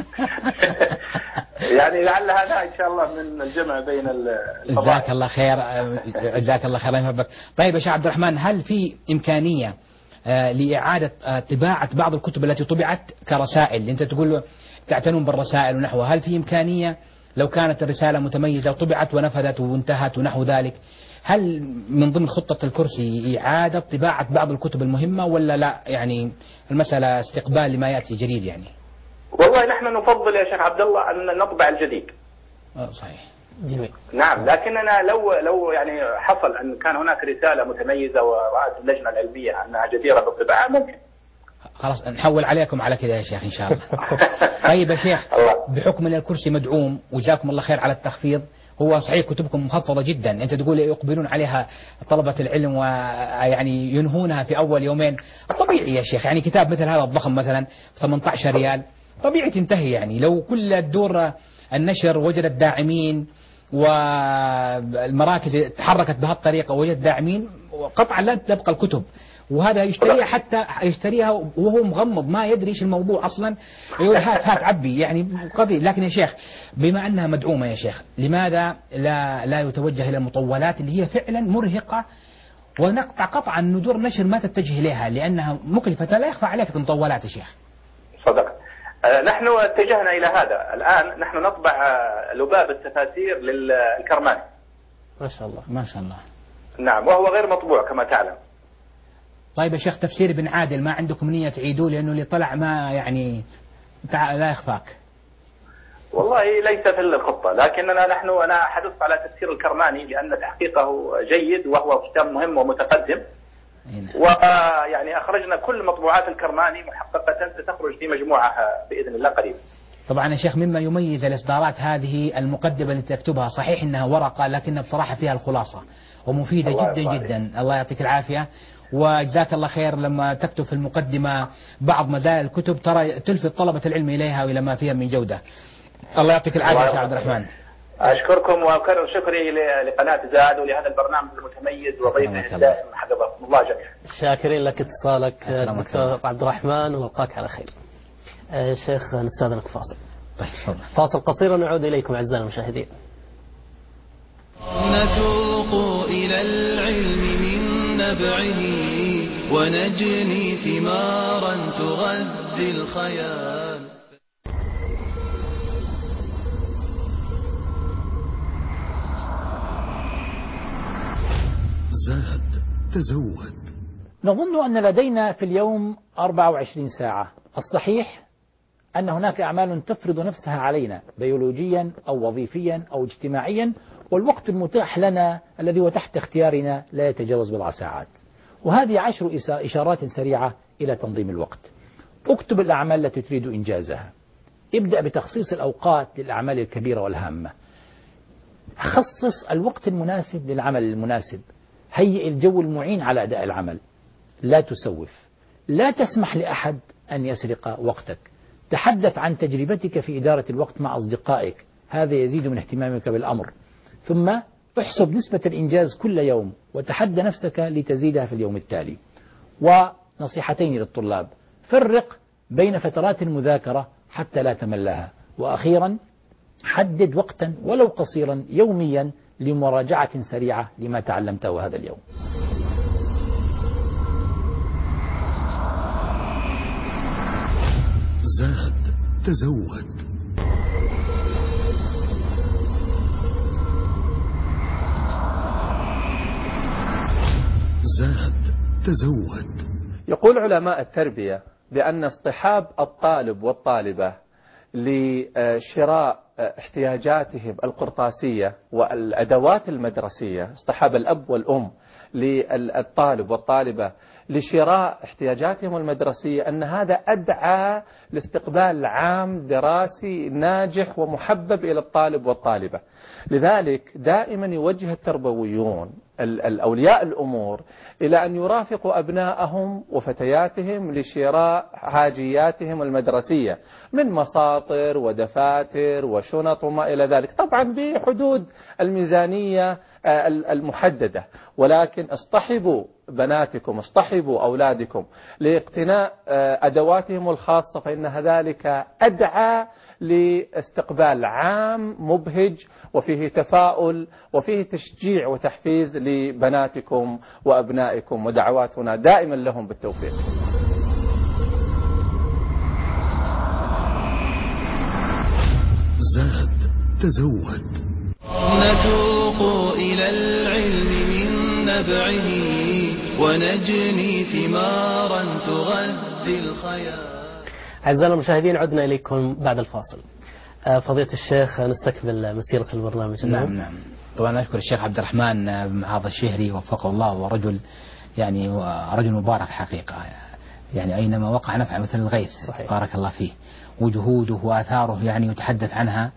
يعني لعل هذا إن شاء الله من الجمع بين الفضائل. جزاك الله خير. جزاك الله خير. الله يحفظك. طيب يا شيخ عبد الرحمن، هل في إمكانية لإعادة طباعة بعض الكتب التي طبعت كرسائل؟ أنت تقول تعتنون بالرسائل ونحوها، هل في إمكانية لو كانت الرسالة متميزة وطبعت ونفذت وانتهت ونحو ذلك، هل من ضمن خطة الكرسي إعادة طباعة بعض الكتب المهمة ولا لا؟ يعني المسألة استقبال لما يأتي جديد يعني. والله نحن نفضل يا شيخ عبد الله أن نطبع الجديد. آه صحيح. جميل. نعم، لكننا لو لو يعني حصل أن كان هناك رسالة متميزة ورأت اللجنة العلمية أنها جديرة بالطباعة ممكن. خلاص نحول عليكم على كذا يا شيخ إن شاء الله. طيب يا شيخ، بحكم أن الكرسي مدعوم وجزاكم الله خير على التخفيض، هو صحيح كتبكم مخفضة جدا، أنت تقول يقبلون عليها طلبة العلم ويعني ينهونها في أول يومين. طبيعي يا شيخ، يعني كتاب مثل هذا الضخم مثلا ثمانية عشر ريال طبيعي تنتهي، يعني لو كل الدور النشر وجدت داعمين والمراكز تحركت بهالطريقة ووجدت داعمين قطعا لا تبقى الكتب. وهذا يشتريها حتى يشتريها وهو مغمض ما يدري ايش الموضوع اصلا، يقول هات هات عبي يعني قضية. لكن يا شيخ بما انها مدعومة يا شيخ، لماذا لا لا يتوجه الى المطولات اللي هي فعلا مرهقة ونقطع قطعا ان دور النشر ما تتجه اليها لانها مكلفة؟ لا يخفى عليك المطولات يا شيخ. صدق. نحن اتجهنا الى هذا الان، نحن نطبع لباب التفاسير للكرماني. ما شاء الله ما شاء الله. نعم، وهو غير مطبوع كما تعلم. طيب يا شيخ، تفسير ابن عادل ما عندكم نية تعيدوه لأنه اللي طلع ما يعني لا يخفاك؟ والله ليس في الخطة، لكننا نحن أنا حرصت على تفسير الكرماني لأن تحقيقه جيد وهو كتاب مهم ومتقدم. ويعني أخرجنا كل مطبوعات الكرماني محققة ستخرج في مجموعة بإذن الله قريب. طبعا يا شيخ مما يميز الإصدارات هذه المقدمة اللي تكتبها، صحيح إنها ورقة لكنها بصراحة فيها الخلاصة ومفيدة جدا جدا. الله يعطيك العافية وجزاك الله خير. لما تكتب في المقدمة بعض مزايا الكتب ترى تلفت طلبة العلم إليها وإلى ما فيها من جودة. الله يعطيك العافية شيخ عبد الرحمن. أشكركم وأكرر شكري لقناة زاد ولهذا البرنامج المتميز وضيفه الدائم، حفظكم الله جميعا. شاكرين لك اتصالك دكتور عبد الرحمن ونلقاك على خير. شيخ نستاذنك فاصل. فاصل قصير ونعود إليكم أعزائنا المشاهدين. نتوق إلى العلم من نبعه ونجني ثمارا تغذي الخيال. زاد تزود. نظن أن لدينا في اليوم أربع وعشرين ساعة. الصحيح أن هناك أعمال تفرض نفسها علينا بيولوجيا أو وظيفيا أو اجتماعيا، والوقت المتاح لنا الذي هو تحت اختيارنا لا يتجاوز بضع ساعات. وهذه عشر إشارات سريعة إلى تنظيم الوقت. اكتب الأعمال التي تريد إنجازها. ابدأ بتخصيص الأوقات للأعمال الكبيرة والهامة. خصص الوقت المناسب للعمل المناسب. هيئ الجو المعين على أداء العمل. لا تسوف. لا تسمح لأحد أن يسرق وقتك. تحدث عن تجربتك في إدارة الوقت مع أصدقائك، هذا يزيد من اهتمامك بالأمر. ثم احسب نسبة الإنجاز كل يوم وتحدى نفسك لتزيدها في اليوم التالي. ونصيحتين للطلاب: فرق بين فترات المذاكرة حتى لا تملها. وأخيرا حدد وقتا ولو قصيرا يوميا لمراجعة سريعة لما تعلمته هذا اليوم. زاد تزود. زاد تزود. يقول علماء التربية بأن اصطحاب الطالب والطالبة لشراء احتياجاتهم القرطاسية والأدوات المدرسية، اصطحاب الأب والأم للطالب والطالبة لشراء احتياجاتهم المدرسية، أن هذا أدعى لاستقبال عام دراسي ناجح ومحبب إلى الطالب والطالبة. لذلك دائما يوجه التربويون الأولياء الأمور إلى أن يرافقوا أبنائهم وفتياتهم لشراء حاجياتهم المدرسية من مساطر ودفاتر وشنط وما إلى ذلك، طبعا بحدود الميزانية المحددة، ولكن اصطحبوا بناتكم، اصطحبوا أولادكم لاقتناء أدواتهم الخاصة، فإن ذلك أدعى لاستقبال عام مبهج وفيه تفاؤل وفيه تشجيع وتحفيز لبناتكم وأبنائكم، ودعواتنا دائما لهم بالتوفيق. زاد تزود. نتوق إلى العلم من نبعه ونجني ثمارا تغذي الخيال. أعزائنا المشاهدين، عدنا إليكم بعد الفاصل. فضيلة الشيخ نستكمل مسيرة البرنامج. نعم نعم. طبعا أشكر الشيخ عبد الرحمن بن معاذ الشهري وفقه الله، ورجل يعني رجل مبارك حقيقة. يعني أينما وقع نفع مثل الغيث. صحيح. بارك الله فيه. وجهوده وآثاره يعني يتحدث عنها،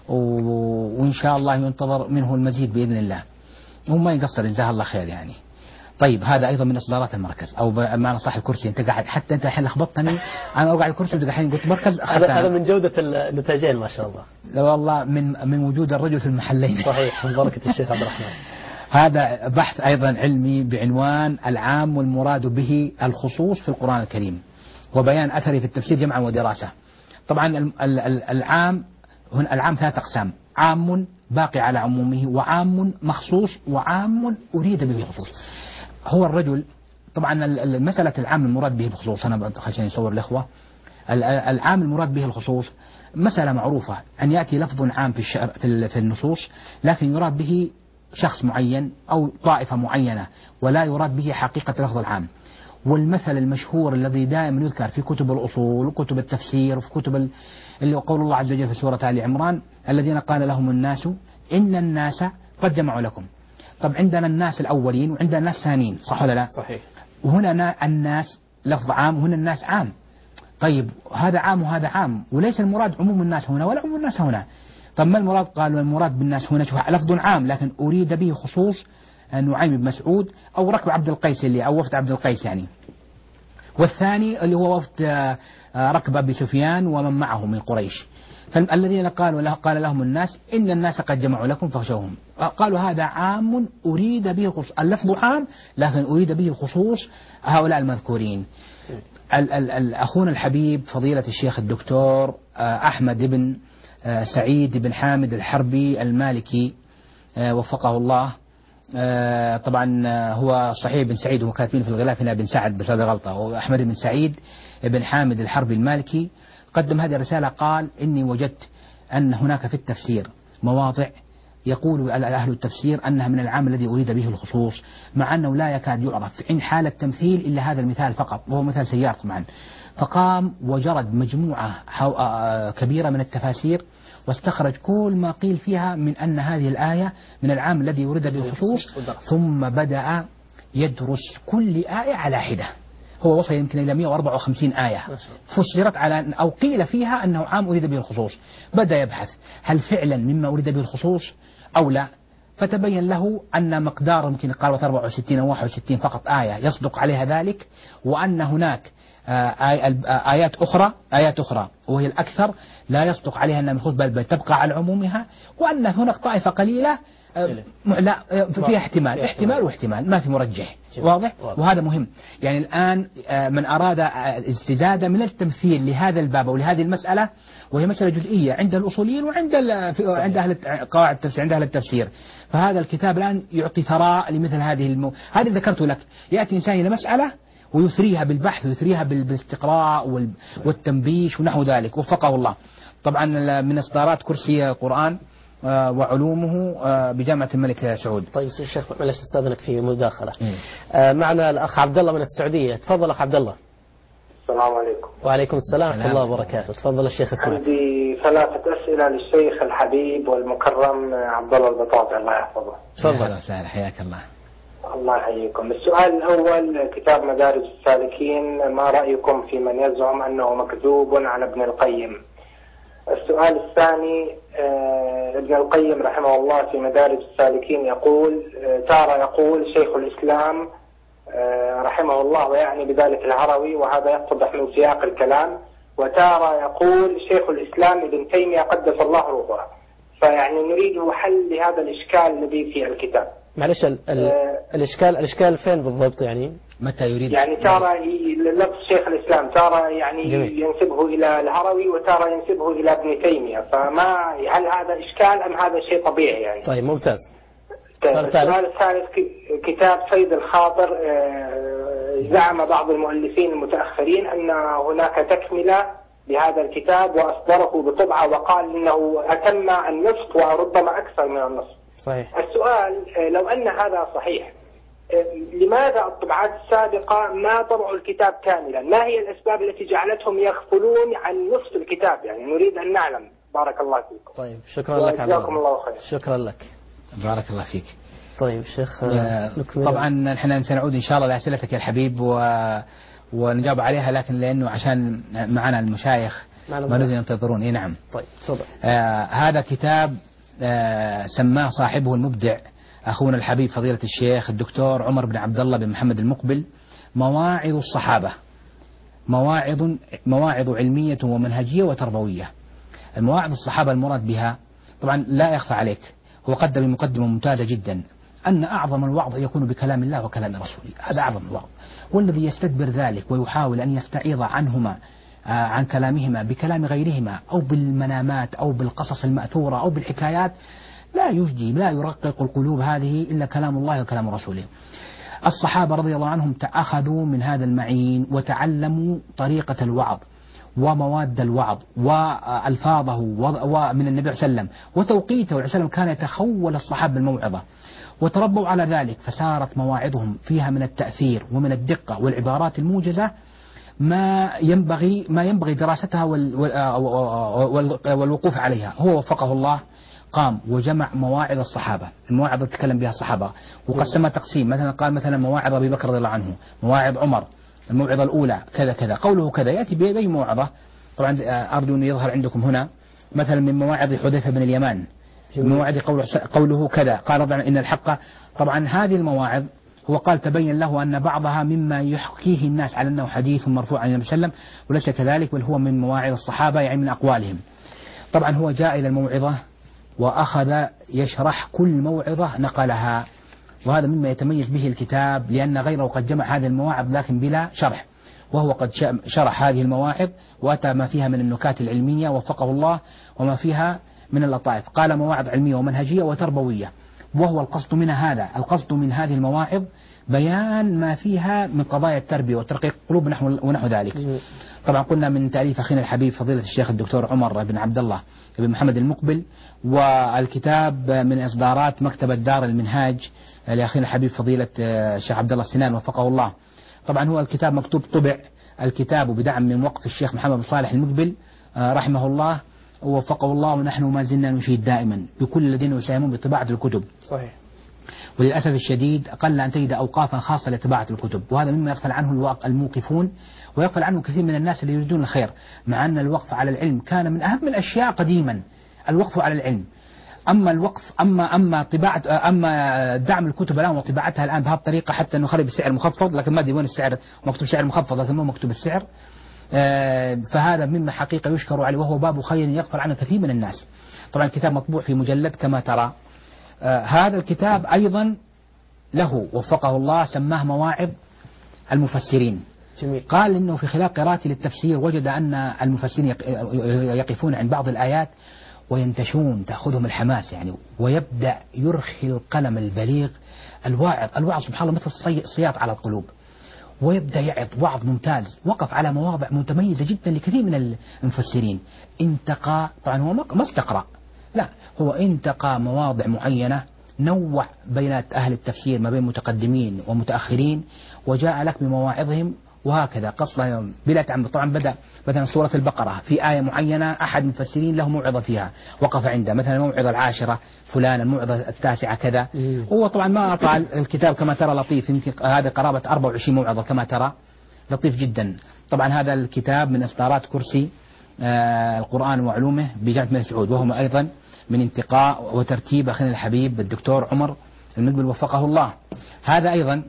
وإن شاء الله ينتظر منه المزيد بإذن الله، وما يقصر جزاه الله خير يعني. طيب هذا أيضا من إصدارات المركز، أو بمعنى صح الكرسي. أنت قاعد حتى أنت الحين لخبطتني، أنا أوقع الكرسي وأنت الحين قلت مركز. هذا من جودة النتاجين ما شاء الله. لا والله من من وجود الرجل في المحلين. صحيح، من بركة الشيخ عبد الرحمن. هذا بحث أيضا علمي بعنوان العام والمراد به الخصوص في القرآن الكريم، وبيان أثره في التفسير جمعا ودراسة. طبعا العام هنا العام ثلاث أقسام: عام باقي على عمومه، وعام مخصوص، وعام أريد به الخصوص. هو الرجل طبعا مسألة العام المراد به الخصوص، أنا خليني أصور الإخوة. العام المراد به الخصوص مسألة معروفة، أن يأتي لفظ عام في الشعر في النصوص، لكن يراد به شخص معين أو طائفة معينة، ولا يراد به حقيقة لفظ العام. والمثل المشهور الذي دائما يذكر في كتب الأصول وكتب التفسير وفي كتب اللي قول الله عز وجل في سورة آل عمران: الذين قال لهم الناس إن الناس قد جمعوا لكم. طب عندنا الناس الأولين وعندنا الناس الثانيين، صح ولا لا؟ صحيح. وهنا الناس لفظ عام، وهنا الناس عام. طيب هذا عام وهذا عام، وليس المراد عموم الناس هنا ولا عموم الناس هنا. طب ما المراد؟ قالوا المراد بالناس هنا شوف لفظ عام، لكن أريد به خصوص نعيم بن مسعود أو ركب عبد القيس اللي أو وفد عبد القيس يعني. والثاني اللي هو وفد ركب أبي سفيان ومن معه من قريش. فالذين قالوا له قال لهم الناس إن الناس قد جمعوا لكم فاخشوهم، قالوا هذا عام أريد به خصوص، اللفظ عام لكن أريد به خصوص هؤلاء المذكورين. ال ال ال أخونا الحبيب فضيلة الشيخ الدكتور أحمد بن سعيد بن حامد الحربي المالكي وفقه الله، طبعا هو صحيح بن سعيد وكاتبين في الغلاف هنا بن سعد بس هذا غلطة، وأحمد بن سعيد بن حامد الحربي المالكي قدم هذه الرسالة. قال إني وجدت أن هناك في التفسير مواضع يقول أهل التفسير أنها من العام الذي أريد به الخصوص، مع أنه لا يكاد يعرف عند حالة تمثيل إلا هذا المثال فقط، وهو مثال سيار طبعا. فقام وجرد مجموعة كبيرة من التفاسير واستخرج كل ما قيل فيها من أن هذه الآية من العام الذي أريد به الخصوص، ثم بدأ يدرس كل آية على حدة. هو وصل يمكن إلى مئة وأربعة وخمسين آية فسرت على أو قيل فيها أنه عام أريد به الخصوص. بدأ يبحث هل فعلا مما أريد به الخصوص أو لا، فتبين له أن مقدار يمكن قال أربعة وستين أو واحد وستين فقط آية يصدق عليها ذلك، وأن هناك آيات أخرى آيات أخرى وهي الأكثر لا يصدق عليها أنها مخصوص بل تبقى على عمومها، وأن هناك طائفة قليلة لا فيها احتمال احتمال واحتمال ما في مرجح. واضح؟ وهذا مهم. يعني الآن من أراد استزادة من التمثيل لهذا الباب ولهذه المسألة، وهي مسألة جزئية عند الأصوليين وعند عند أهل قواعد التفسير عند أهل التفسير، فهذا الكتاب الآن يعطي ثراء لمثل هذه المو... هذه ذكرت لك. يأتي إنسان إلى مسألة ويثريها بالبحث ويثريها بالاستقراء وال... والتنبيش ونحو ذلك، وفقه الله. طبعا من إصدارات كرسي القرآن وعلومه بجامعة الملك سعود. طيب الشيخ معلش استاذنك في مداخلة. آه معنا الأخ عبد الله من السعودية، تفضل أخ عبد الله. السلام عليكم. وعليكم السلام ورحمة الله وبركاته. تفضل الشيخ اسمع. عندي ثلاثة أسئلة للشيخ الحبيب والمكرم عبد الله البطاطي الله يحفظه. تفضل. وسهلا حياك الله. الله يحييكم. السؤال الأول كتاب مدارج السالكين، ما رأيكم في من يزعم أنه مكذوب على ابن القيم؟ السؤال الثاني آه ابن القيم رحمه الله في مدارج السالكين يقول آه تارة يقول شيخ الإسلام آه رحمه الله ويعني بذلك الهروي، وهذا يتضح من سياق الكلام، وتارة يقول شيخ الإسلام ابن تيمية قدس الله روحه. فيعني نريد حل لهذا الإشكال الذي في الكتاب. معلش ال ال آه الإشكال الإشكال فين بالضبط يعني؟ متى يريد؟ يعني تارة لفظ شيخ الإسلام تارة يعني جميل. ينسبه إلى الهروي وتارة ينسبه إلى ابن تيمية، فما هل هذا إشكال أم هذا شيء طبيعي يعني؟ طيب ممتاز. السؤال الثالث كتاب صيد الخاطر، زعم بعض المؤلفين المتأخرين أن هناك تكملة لهذا الكتاب وأصدره بطبعة، وقال إنه أتم النصف وربما أكثر من النصف. صحيح. السؤال لو أن هذا صحيح، لماذا الطبعات السابقة ما طبعوا الكتاب كاملا؟ ما هي الأسباب التي جعلتهم يغفلون عن نصف الكتاب؟ يعني نريد أن نعلم. بارك الله فيكم. طيب شكرا لك عبد الله. الله خير. شكرا لك. بارك الله فيك. طيب شيخ طبعا احنا سنعود ان شاء الله لاسئلتك يا الحبيب و... ونجاوب عليها، لكن لأنه عشان معنا المشايخ ما لازم ينتظرون. إيه نعم. طيب تفضل. آه هذا كتاب آه سماه صاحبه المبدع أخونا الحبيب فضيلة الشيخ الدكتور عمر بن عبد الله بن محمد المقبل، مواعظ الصحابة. مواعظ مواعظ علمية ومنهجية وتربوية. المواعظ الصحابة المراد بها طبعا لا يخفى عليك، هو قدم بمقدمة ممتازة جدا أن أعظم الوعظ يكون بكلام الله وكلام رسوله، هذا أعظم الوعظ. والذي يستدبر ذلك ويحاول أن يستعيض عنهما عن كلامهما بكلام غيرهما أو بالمنامات أو بالقصص المأثورة أو بالحكايات لا يجدي لا يرقق القلوب هذه إلا كلام الله وكلام رسوله. الصحابة رضي الله عنهم أخذوا من هذا المعين وتعلموا طريقة الوعظ ومواد الوعظ وألفاظه ومن النبي صلى الله عليه وسلم وتوقيته، عليه وسلم كان يتخول الصحابة بالموعظة وتربوا على ذلك، فصارت مواعظهم فيها من التأثير ومن الدقة والعبارات الموجزة ما ينبغي ما ينبغي دراستها والوقوف عليها. هو وفقه الله قام وجمع مواعظ الصحابة، المواعظ اللي تكلم بها الصحابة وقسمها تقسيم، مثلا قال مثلا مواعظ أبي بكر رضي الله عنه، مواعظ عمر، الموعظة الأولى كذا كذا، قوله كذا، يأتي بأي موعظة. طبعا أرجو أن يظهر عندكم هنا مثلا من مواعظ حذيفة بن اليمان، مواعظ قوله, قوله كذا، قال طبعا إن الحق. طبعا هذه المواعظ هو قال تبين له أن بعضها مما يحكيه الناس على أنه حديث مرفوع عن النبي صلى الله عليه وسلم، وليس كذلك، بل هو من مواعظ الصحابة يعني من أقوالهم. طبعا هو جاء إلى الموعظة وأخذ يشرح كل موعظة نقلها، وهذا مما يتميز به الكتاب، لأن غيره قد جمع هذه المواعظ لكن بلا شرح، وهو قد شرح هذه المواعظ وأتى ما فيها من النكات العلمية وفقه الله وما فيها من اللطائف. قال مواعظ علمية ومنهجية وتربوية، وهو القصد من هذا القصد من هذه المواعظ بيان ما فيها من قضايا التربية وترقيق القلوب ونحو ذلك. طبعا قلنا من تأليف أخينا الحبيب فضيلة الشيخ الدكتور عمر بن عبد الله بن محمد المقبل، والكتاب من إصدارات مكتبة دار المنهاج لأخينا الحبيب فضيلة الشيخ عبد الله السنان وفقه الله. طبعا هو الكتاب مكتوب طبع الكتاب بدعم من وقف الشيخ محمد بن صالح المقبل رحمه الله ووفقه الله، ونحن ما زلنا نشيد دائما بكل الذين يساهمون بطباعة الكتب. صحيح. وللأسف الشديد أقل أن تجد أوقافا خاصة لطباعة الكتب، وهذا مما يغفل عنه الموقفون ويغفل عنه كثير من الناس اللي يريدون الخير، مع أن الوقف على العلم كان من أهم الأشياء قديما، الوقف على العلم. أما الوقف أما أما طباعة أما دعم الكتب الآن وطباعتها الآن بهذه الطريقة حتى أنه خلي بسعر مخفض، لكن ما أدري وين السعر، مكتوب سعر مخفض لكن مو مكتوب السعر. فهذا مما حقيقة يشكر عليه، وهو باب خير يغفل عنه كثير من الناس. طبعا الكتاب مطبوع في مجلد كما ترى. هذا الكتاب أيضا له وفقه الله سماه مواعظ المفسرين. جميل. قال إنه في خلال قراءته للتفسير وجد أن المفسرين يقفون عند بعض الآيات وينتشون تأخذهم الحماس يعني، ويبدأ يرخي القلم البليغ الواعظ الواعظ سبحان الله مثل الصياط على القلوب، ويبدأ يعظ وعظ ممتاز، وقف على مواضع متميزة جدا لكثير من المفسرين، انتقى طبعا هو ما استقرأ، لا هو انتقى مواضع معينة، نوع بينات أهل التفسير ما بين متقدمين ومتأخرين، وجاء لك بمواعظهم وهكذا قصة بلا تعمد. طبعا بدأ مثلا سورة البقرة في آية معينة أحد المفسرين له موعظة فيها وقف عنده، مثلا الموعظة العاشرة فلان، الموعظة التاسعة كذا. هو طبعا ما أطال الكتاب كما ترى لطيف، يمكن هذا قرابة أربعة وعشرين موعظة كما ترى، لطيف جدا. طبعا هذا الكتاب من إصدارات كرسي آه القرآن وعلومه بجامعة الملك سعود، وهم أيضا من انتقاء وترتيب أخينا الحبيب الدكتور عمر المقبل وفقه الله. هذا أيضا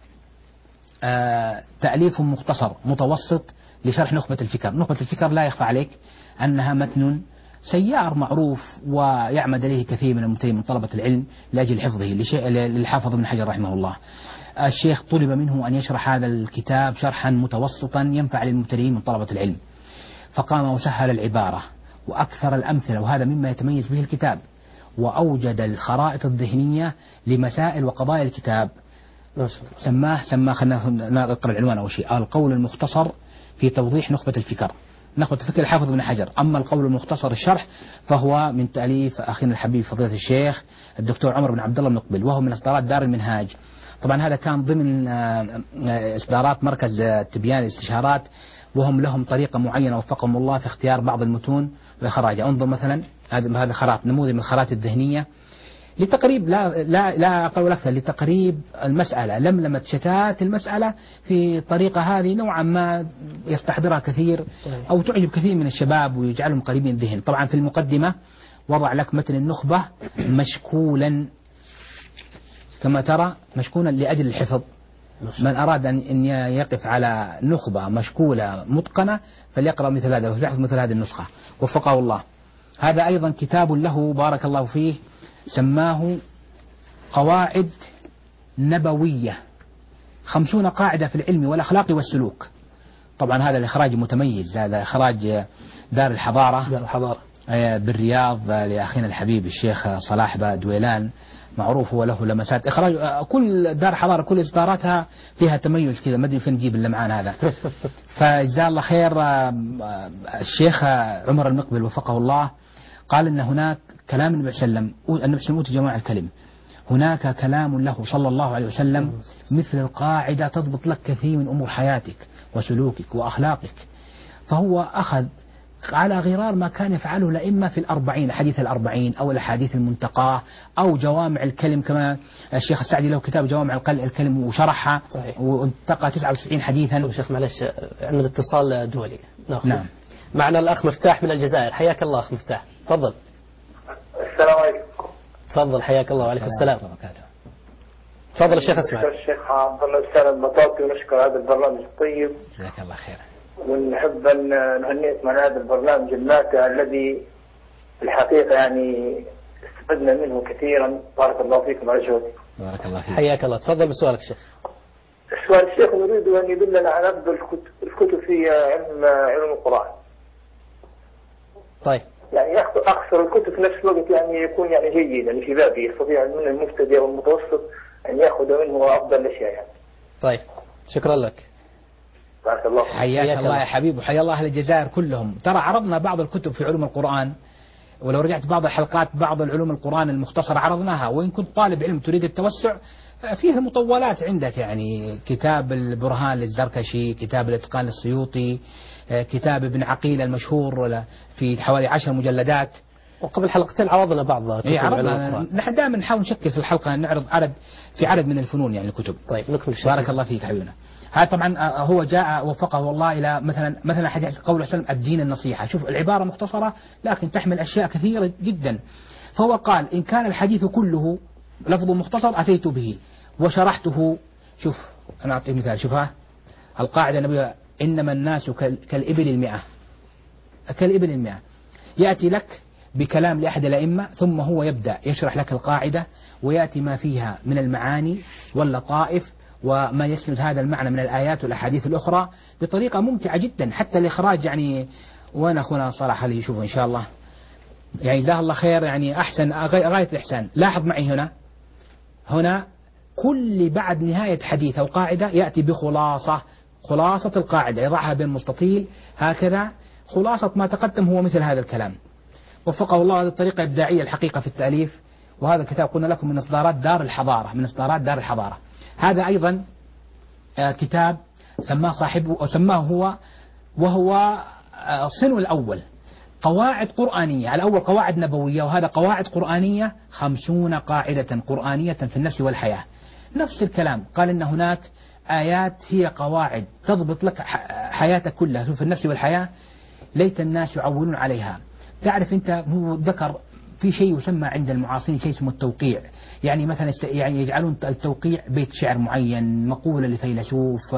آه تأليف مختصر متوسط لشرح نخبة الفكر. نخبة الفكر لا يخفى عليك أنها متن سيار معروف ويعمد إليه كثير من المبتدئين من طلبة العلم لأجل حفظه للحافظ ابن حجر رحمه الله. الشيخ طلب منه أن يشرح هذا الكتاب شرحا متوسطا ينفع للمبتدئين من طلبة العلم، فقام وسهل العبارة وأكثر الأمثلة، وهذا مما يتميز به الكتاب، وأوجد الخرائط الذهنية لمسائل وقضايا الكتاب. سماه سماه خلينا نقرأ العنوان أول شيء، القول المختصر في توضيح نخبة الفكر. نخبة الفكر الحافظ ابن حجر. أما القول المختصر الشرح فهو من تأليف أخينا الحبيب فضيلة الشيخ الدكتور عمر بن عبد الله المقبل، وهو من إصدارات دار المنهاج. طبعا هذا كان ضمن إصدارات مركز تبيان الاستشارات، وهم لهم طريقة معينة وفقهم الله في اختيار بعض المتون وإخراجها. انظر مثلا هذا هذا خرائط نموذج من الخرائط الذهنية لتقريب لا لا لا أقل ولا أكثر، لتقريب المسألة، لملمة شتات المسألة في طريقة هذه نوعا ما يستحضرها كثير أو تعجب كثير من الشباب ويجعلهم قريبين الذهن. طبعا في المقدمة وضع لك متن النخبة مشكولا كما ترى، مشكولا لأجل الحفظ. من أراد أن يقف على نخبة مشكولة متقنة فليقرأ مثل هذا ويحفظ مثل هذه النسخة وفقه الله. هذا أيضا كتاب له بارك الله فيه، سماه قواعد نبوية، خمسون قاعدة في العلم والأخلاق والسلوك. طبعا هذا الإخراج متميز، هذا إخراج دار الحضارة, دار الحضارة. بالرياض لأخينا الحبيب الشيخ صلاح دويلان، معروف وله لمسات إخراج. كل دار حضارة كل إصداراتها فيها تميز كذا، ما أدري فين نجيب اللمعان هذا. فجزاه الله خير. الشيخ عمر المقبل وفقه الله قال إن هناك كلام النبي صلى الله عليه وسلم، النبي صلى الله عليه وسلم أوتي جماعة الكلم، هناك كلام له صلى الله عليه وسلم مثل القاعدة تضبط لك كثير من أمور حياتك وسلوكك وأخلاقك. فهو أخذ على غرار ما كان يفعله الأئمة في الأربعين، حديث الأربعين أو الأحاديث المنتقاة أو جوامع الكلم، كما الشيخ السعدي له كتاب جوامع الكلم وشرحها وانتقى تسعة وتسعين حديثا. طيب شيخ معلش، عندنا اتصال دولي ناخذ. نعم. معنا الأخ مفتاح من الجزائر، حياك الله أخ مفتاح، تفضل. السلام عليكم. تفضل حياك الله وعليكم السلام. تفضل الشيخ اسمع. الشيخ عبد الله السلام المطاطي، ونشكر هذا البرنامج الطيب. جزاك الله خير. ونحب أن نهنئك من هذا البرنامج الماتع الذي في الحقيقة يعني استفدنا منه كثيرا. بارك الله فيكم على جهودكم. بارك الله فيك. حياك الله، تفضل بسؤالك شيخ. السؤال الشيخ، نريد أن يدلنا على أفضل الكتب في علم علم القرآن. طيب. يعني أخسر الكتب في نفس الوقت يعني يكون يعني جيد، يعني في بابي يستطيع من المبتدئ والمتوسط أن يأخذ منه أفضل الأشياء يعني. طيب شكرا لك. بارك الله. حياك الله يا حبيب، وحيا الله أهل الجزائر كلهم. ترى عرضنا بعض الكتب في علوم القرآن، ولو رجعت بعض الحلقات بعض العلوم القرآن المختصرة عرضناها. وإن كنت طالب علم تريد التوسع فيه المطولات عندك، يعني كتاب البرهان للزركشي، كتاب الإتقان للسيوطي، كتاب ابن عقيل المشهور في حوالي عشر مجلدات. وقبل حلقتين عرضنا بعض كتب عرضنا. نحن دائما نحاول نشكل في الحلقة نعرض عدد في عدد من الفنون يعني الكتب. طيب نكمل. بارك الله فيك حبيبنا. هذا طبعا هو جاء وفقه الله إلى مثلا مثلا حديث قوله وسلم الدين النصيحة. شوف العبارة مختصرة لكن تحمل أشياء كثيرة جدا. فهو قال إن كان الحديث كله لفظ مختصر أتيت به وشرحته. شوف أنا أعطيك مثال، شوفها القاعدة النبوية إنما الناس كالإبل المئة، كالإبل المئة. يأتي لك بكلام لأحد الأئمة ثم هو يبدأ يشرح لك القاعدة ويأتي ما فيها من المعاني واللطائف وما يسند هذا المعنى من الآيات والأحاديث الأخرى بطريقة ممتعة جدا. حتى الإخراج يعني، وأنا أخونا صلاح اللي يشوفه إن شاء الله يعني جزاه الله خير، يعني أحسن غاية الإحسان. لاحظ معي هنا هنا كل بعد نهاية حديث أو قاعدة يأتي بخلاصة، خلاصة القاعدة يضعها بين مستطيل هكذا. خلاصة ما تقدم هو مثل هذا الكلام. وفقه الله. هذه الطريقة إبداعية الحقيقة في التأليف. وهذا الكتاب قلنا لكم من إصدارات دار الحضارة، من إصدارات دار الحضارة. هذا أيضا كتاب سماه صاحبه أو سماه هو وهو صنو الأول قواعد قرآنية. الأول قواعد نبوية وهذا قواعد قرآنية، خمسون قاعدة قرآنية في النفس والحياة. نفس الكلام قال إن هناك آيات هي قواعد تضبط لك حياتك كلها في النفس والحياة، ليت الناس يعولون عليها. تعرف أنت هو ذكر في شيء يسمى عند المعاصرين شيء اسمه التوقيع. يعني مثلا يعني يجعلون التوقيع بيت شعر معين، مقولة لفيلسوف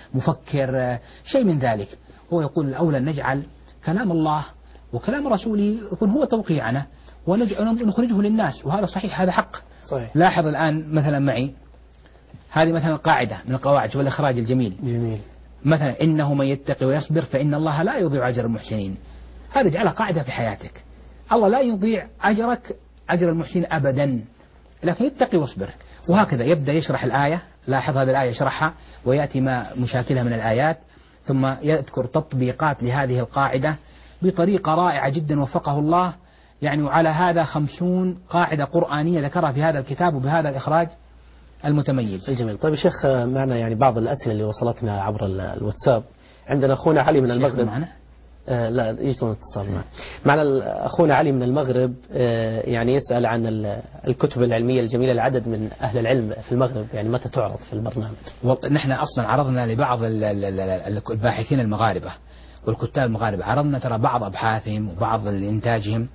مفكر، شيء من ذلك. هو يقول الأولى نجعل كلام الله وكلام رسوله يكون هو توقيعنا ونخرجه للناس، وهذا صحيح، هذا حق صحيح. لاحظ الآن مثلا معي هذه مثلا قاعدة من القواعد والإخراج الجميل. جميل. مثلا إنه من يتقي ويصبر فإن الله لا يضيع أجر المحسنين. هذا اجعلها قاعدة في حياتك. الله لا يضيع أجرك أجر المحسنين أبدا، لكن اتقي واصبر. وهكذا يبدأ يشرح الآية. لاحظ هذه الآية يشرحها ويأتي ما مشاكلها من الآيات ثم يذكر تطبيقات لهذه القاعدة بطريقة رائعة جدا وفقه الله. يعني وعلى هذا خمسون قاعدة قرآنية ذكرها في هذا الكتاب وبهذا الإخراج المتميز. الجميل. طيب شيخ معنا يعني بعض الأسئلة اللي وصلتنا عبر الواتساب. عندنا أخونا علي من المغرب. معنا؟ آه لا يجوز اتصال معنا. معنا أخونا علي من المغرب، آه يعني يسأل عن الكتب العلمية الجميلة لعدد من أهل العلم في المغرب، يعني متى تعرض في البرنامج؟ نحن أصلا عرضنا لبعض الباحثين المغاربة والكتاب المغاربة، عرضنا ترى بعض أبحاثهم وبعض إنتاجهم.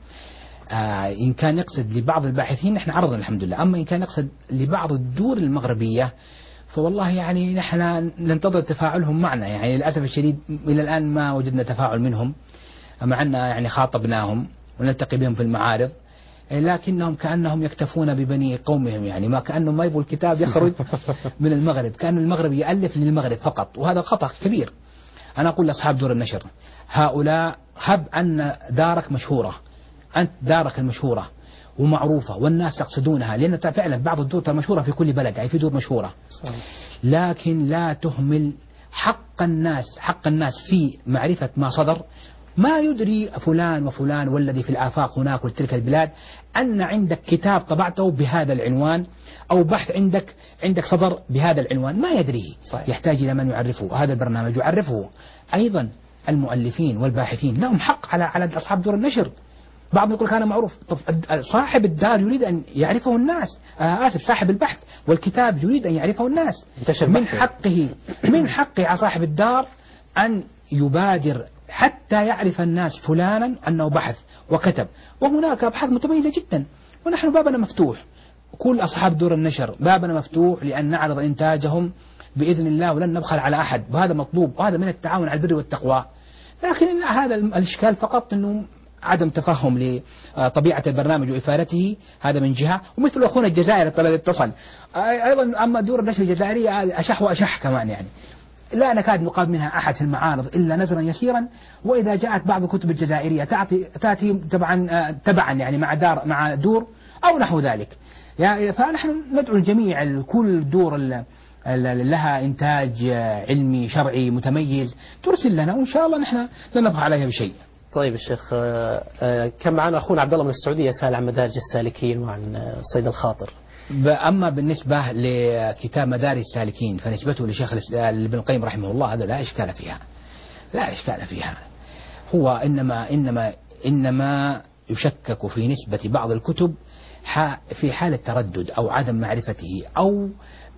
آه إن كان يقصد لبعض الباحثين نحن عرضنا الحمد لله، أما إن كان يقصد لبعض الدور المغربية فوالله يعني نحن ننتظر تفاعلهم معنا. يعني للأسف الشديد إلى الآن ما وجدنا تفاعل منهم، مع أن يعني خاطبناهم ونلتقي بهم في المعارض، لكنهم كأنهم يكتفون ببني قومهم، يعني ما كأنهم ما يبغوا الكتاب يخرج من المغرب، كأن المغرب يألف للمغرب فقط، وهذا خطأ كبير. أنا أقول لأصحاب دور النشر هؤلاء، هب أن دارك مشهورة، أنت دارك المشهورة ومعروفة والناس يقصدونها، لأن فعلا بعض الدور مشهورة في كل بلد، يعني في دور مشهورة، لكن لا تهمل حق الناس، حق الناس في معرفة ما صدر. ما يدري فلان وفلان والذي في الآفاق هناك وتلك البلاد أن عندك كتاب طبعته بهذا العنوان أو بحث عندك عندك صدر بهذا العنوان، ما يدريه. صحيح. يحتاج إلى من يعرفه، هذا البرنامج يعرفه. أيضا المؤلفين والباحثين لهم حق على على أصحاب دور النشر. بعضهم يقول أنا معروف، طب صاحب الدار يريد أن يعرفه الناس، آه آسف صاحب البحث والكتاب يريد أن يعرفه الناس، من حقه من حقه على صاحب الدار أن يبادر حتى يعرف الناس فلانا أنه بحث وكتب، وهناك أبحاث متميزة جدا، ونحن بابنا مفتوح. كل أصحاب دور النشر بابنا مفتوح لأن نعرض إنتاجهم بإذن الله، ولن نبخل على أحد، وهذا مطلوب، وهذا من التعاون على البر والتقوى. لكن هذا الإشكال فقط أنه عدم تفهم لطبيعة البرنامج وإفادته، هذا من جهة. ومثل أخونا الجزائري الذي اتصل أيضا، أما دور النشر الجزائرية أشح وأشح كمان، يعني لا نكاد نقابل منها أحد في المعارض إلا نزرا يسيرا، وإذا جاءت بعض الكتب الجزائرية تعطي تأتي تبعا تبعا يعني مع دار مع دور أو نحو ذلك. يعني فنحن ندعو الجميع، كل دور لها إنتاج علمي شرعي متميز ترسل لنا، وإن شاء الله نحن لا نبخل عليها بشيء. طيب الشيخ، كم معنا أخونا عبد الله من السعودية سأل عن مدارج السالكين وعن صيد الخاطر. أما بالنسبة لكتاب مدارج السالكين فنسبته لشيخ ابن القيم رحمه الله هذا لا إشكال فيها، لا إشكال فيها. هو إنما إنما إنما يشكك في نسبة بعض الكتب في حالة تردد أو عدم معرفته، أو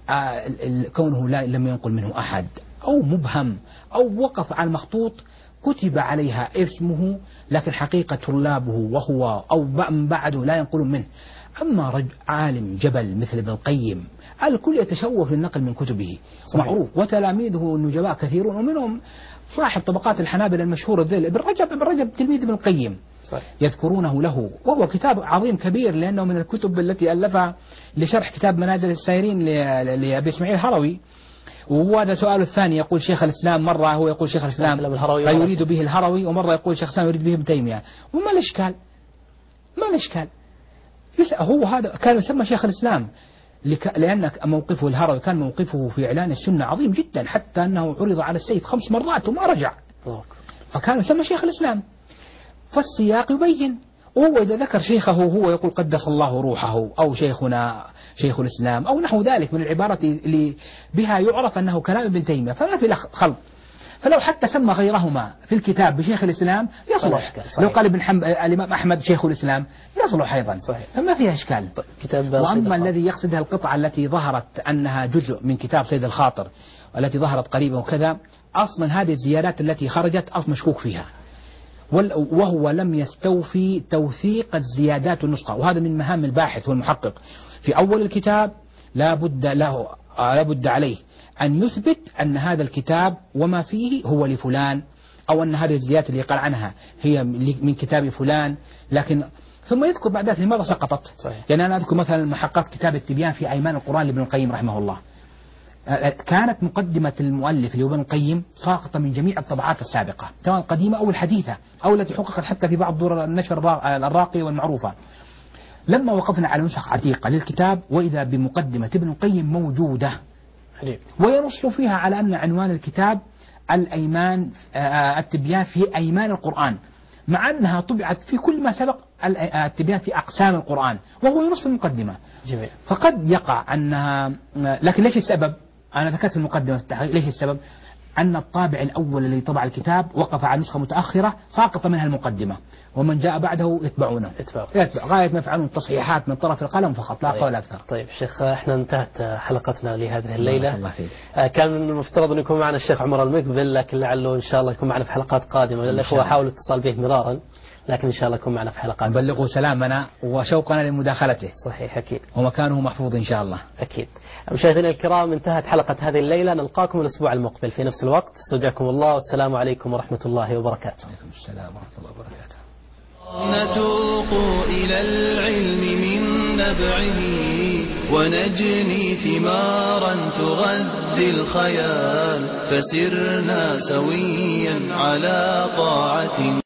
كونه لا لم ينقل منه أحد، أو مبهم، أو وقف على المخطوط كتب عليها اسمه لكن حقيقة طلابه وهو أو من بعده لا ينقلون منه. أما رجل عالم جبل مثل ابن القيم الكل يتشوف للنقل من كتبه، صحيح. معروف، وتلاميذه النجباء كثيرون، ومنهم صاحب طبقات الحنابلة المشهور ذيل ابن رجب ابن رجب تلميذ ابن القيم، صحيح. يذكرونه له، وهو كتاب عظيم كبير، لأنه من الكتب التي ألفها لشرح كتاب منازل السائرين لأبي إسماعيل الهروي. وهذا سؤال الثاني، يقول شيخ الإسلام مرة هو يقول شيخ الإسلام فيريد به الهروي، ومرة يقول شيخ الإسلام يريد به ابن تيمية. وما الإشكال؟ ما الإشكال؟ هو هذا كان يسمى شيخ الإسلام لأن موقفه الهروي كان موقفه في إعلان السنة عظيم جدا، حتى أنه عرض على السيف خمس مرات وما رجع، فكان يسمى شيخ الإسلام. فالسياق يبين، وهو إذا ذكر شيخه هو يقول قدس الله روحه أو شيخنا شيخ الإسلام أو نحو ذلك من العبارات اللي بها يعرف أنه كلام ابن تيمية، فما في خلط. فلو حتى سمى غيرهما في الكتاب بشيخ الإسلام يصلح، لو قال ابن حم... الإمام أحمد شيخ الإسلام يصلح أيضا، صحيح. فما فيها إشكال. كتاب وأما الذي يقصدها القطعة التي ظهرت أنها جزء من كتاب صيد الخاطر والتي ظهرت قريبا وكذا، أصلا هذه الزيادات التي خرجت أصلا مشكوك فيها، وهو لم يستوفي توثيق الزيادات والنسخة، وهذا من مهام الباحث والمحقق. في أول الكتاب لا بد له لا بد عليه أن يثبت أن هذا الكتاب وما فيه هو لفلان، أو أن هذه الزيادات اللي قال عنها هي من كتاب فلان، لكن ثم يذكر بعد ذلك لماذا سقطت. صحيح. يعني أنا أذكر مثلا محققات كتاب التبيان في أيمان القرآن لابن القيم رحمه الله، كانت مقدمة المؤلف لابن القيم ساقطة من جميع الطبعات السابقة، سواء القديمة أو الحديثة أو التي حققت حتى في بعض دور النشر الراقية والمعروفة. لما وقفنا على نسخ عتيقة للكتاب وإذا بمقدمة ابن القيم موجودة، وينص فيها على أن عنوان الكتاب الأيمان التبيان في أيمان القرآن، مع أنها طبعت في كل ما سبق التبيان في أقسام القرآن، وهو ينص في المقدمة. جميل. فقد يقع أنها، لكن ليش السبب؟ أنا ذكرت في المقدمة في التحقيق ليش السبب؟ أن الطابع الأول الذي طبع الكتاب وقف على نسخة متأخرة ساقط منها المقدمة، ومن جاء بعده يتبعونه يتبع. يتبع غاية ما يفعلون تصحيحات من طرف القلم فقط، لا طيب. قول أكثر. طيب شيخ، احنا انتهت حلقتنا لهذه الليلة. الله فيك. كان من المفترض أن يكون معنا الشيخ عمر المقبل، لكن لعله إن شاء الله يكون معنا في حلقات قادمة، لأن الأخوة حاولوا الاتصال به مرارا، لكن إن شاء الله يكون معنا في حلقات. نبلغه سلامنا وشوقنا لمداخلته. صحيح أكيد. ومكانه محفوظ إن شاء الله. أكيد. مشاهدينا الكرام، انتهت حلقة هذه الليلة، نلقاكم الأسبوع المقبل في نفس الوقت. استودعكم الله والسلام عليكم ورحمة الله وبركاته. وعليكم السلام ورحمة الله وبركاته. نتوق إلى العلم من نبعه ونجني ثمارا تغذي الخيال، فسرنا سويا على طاعة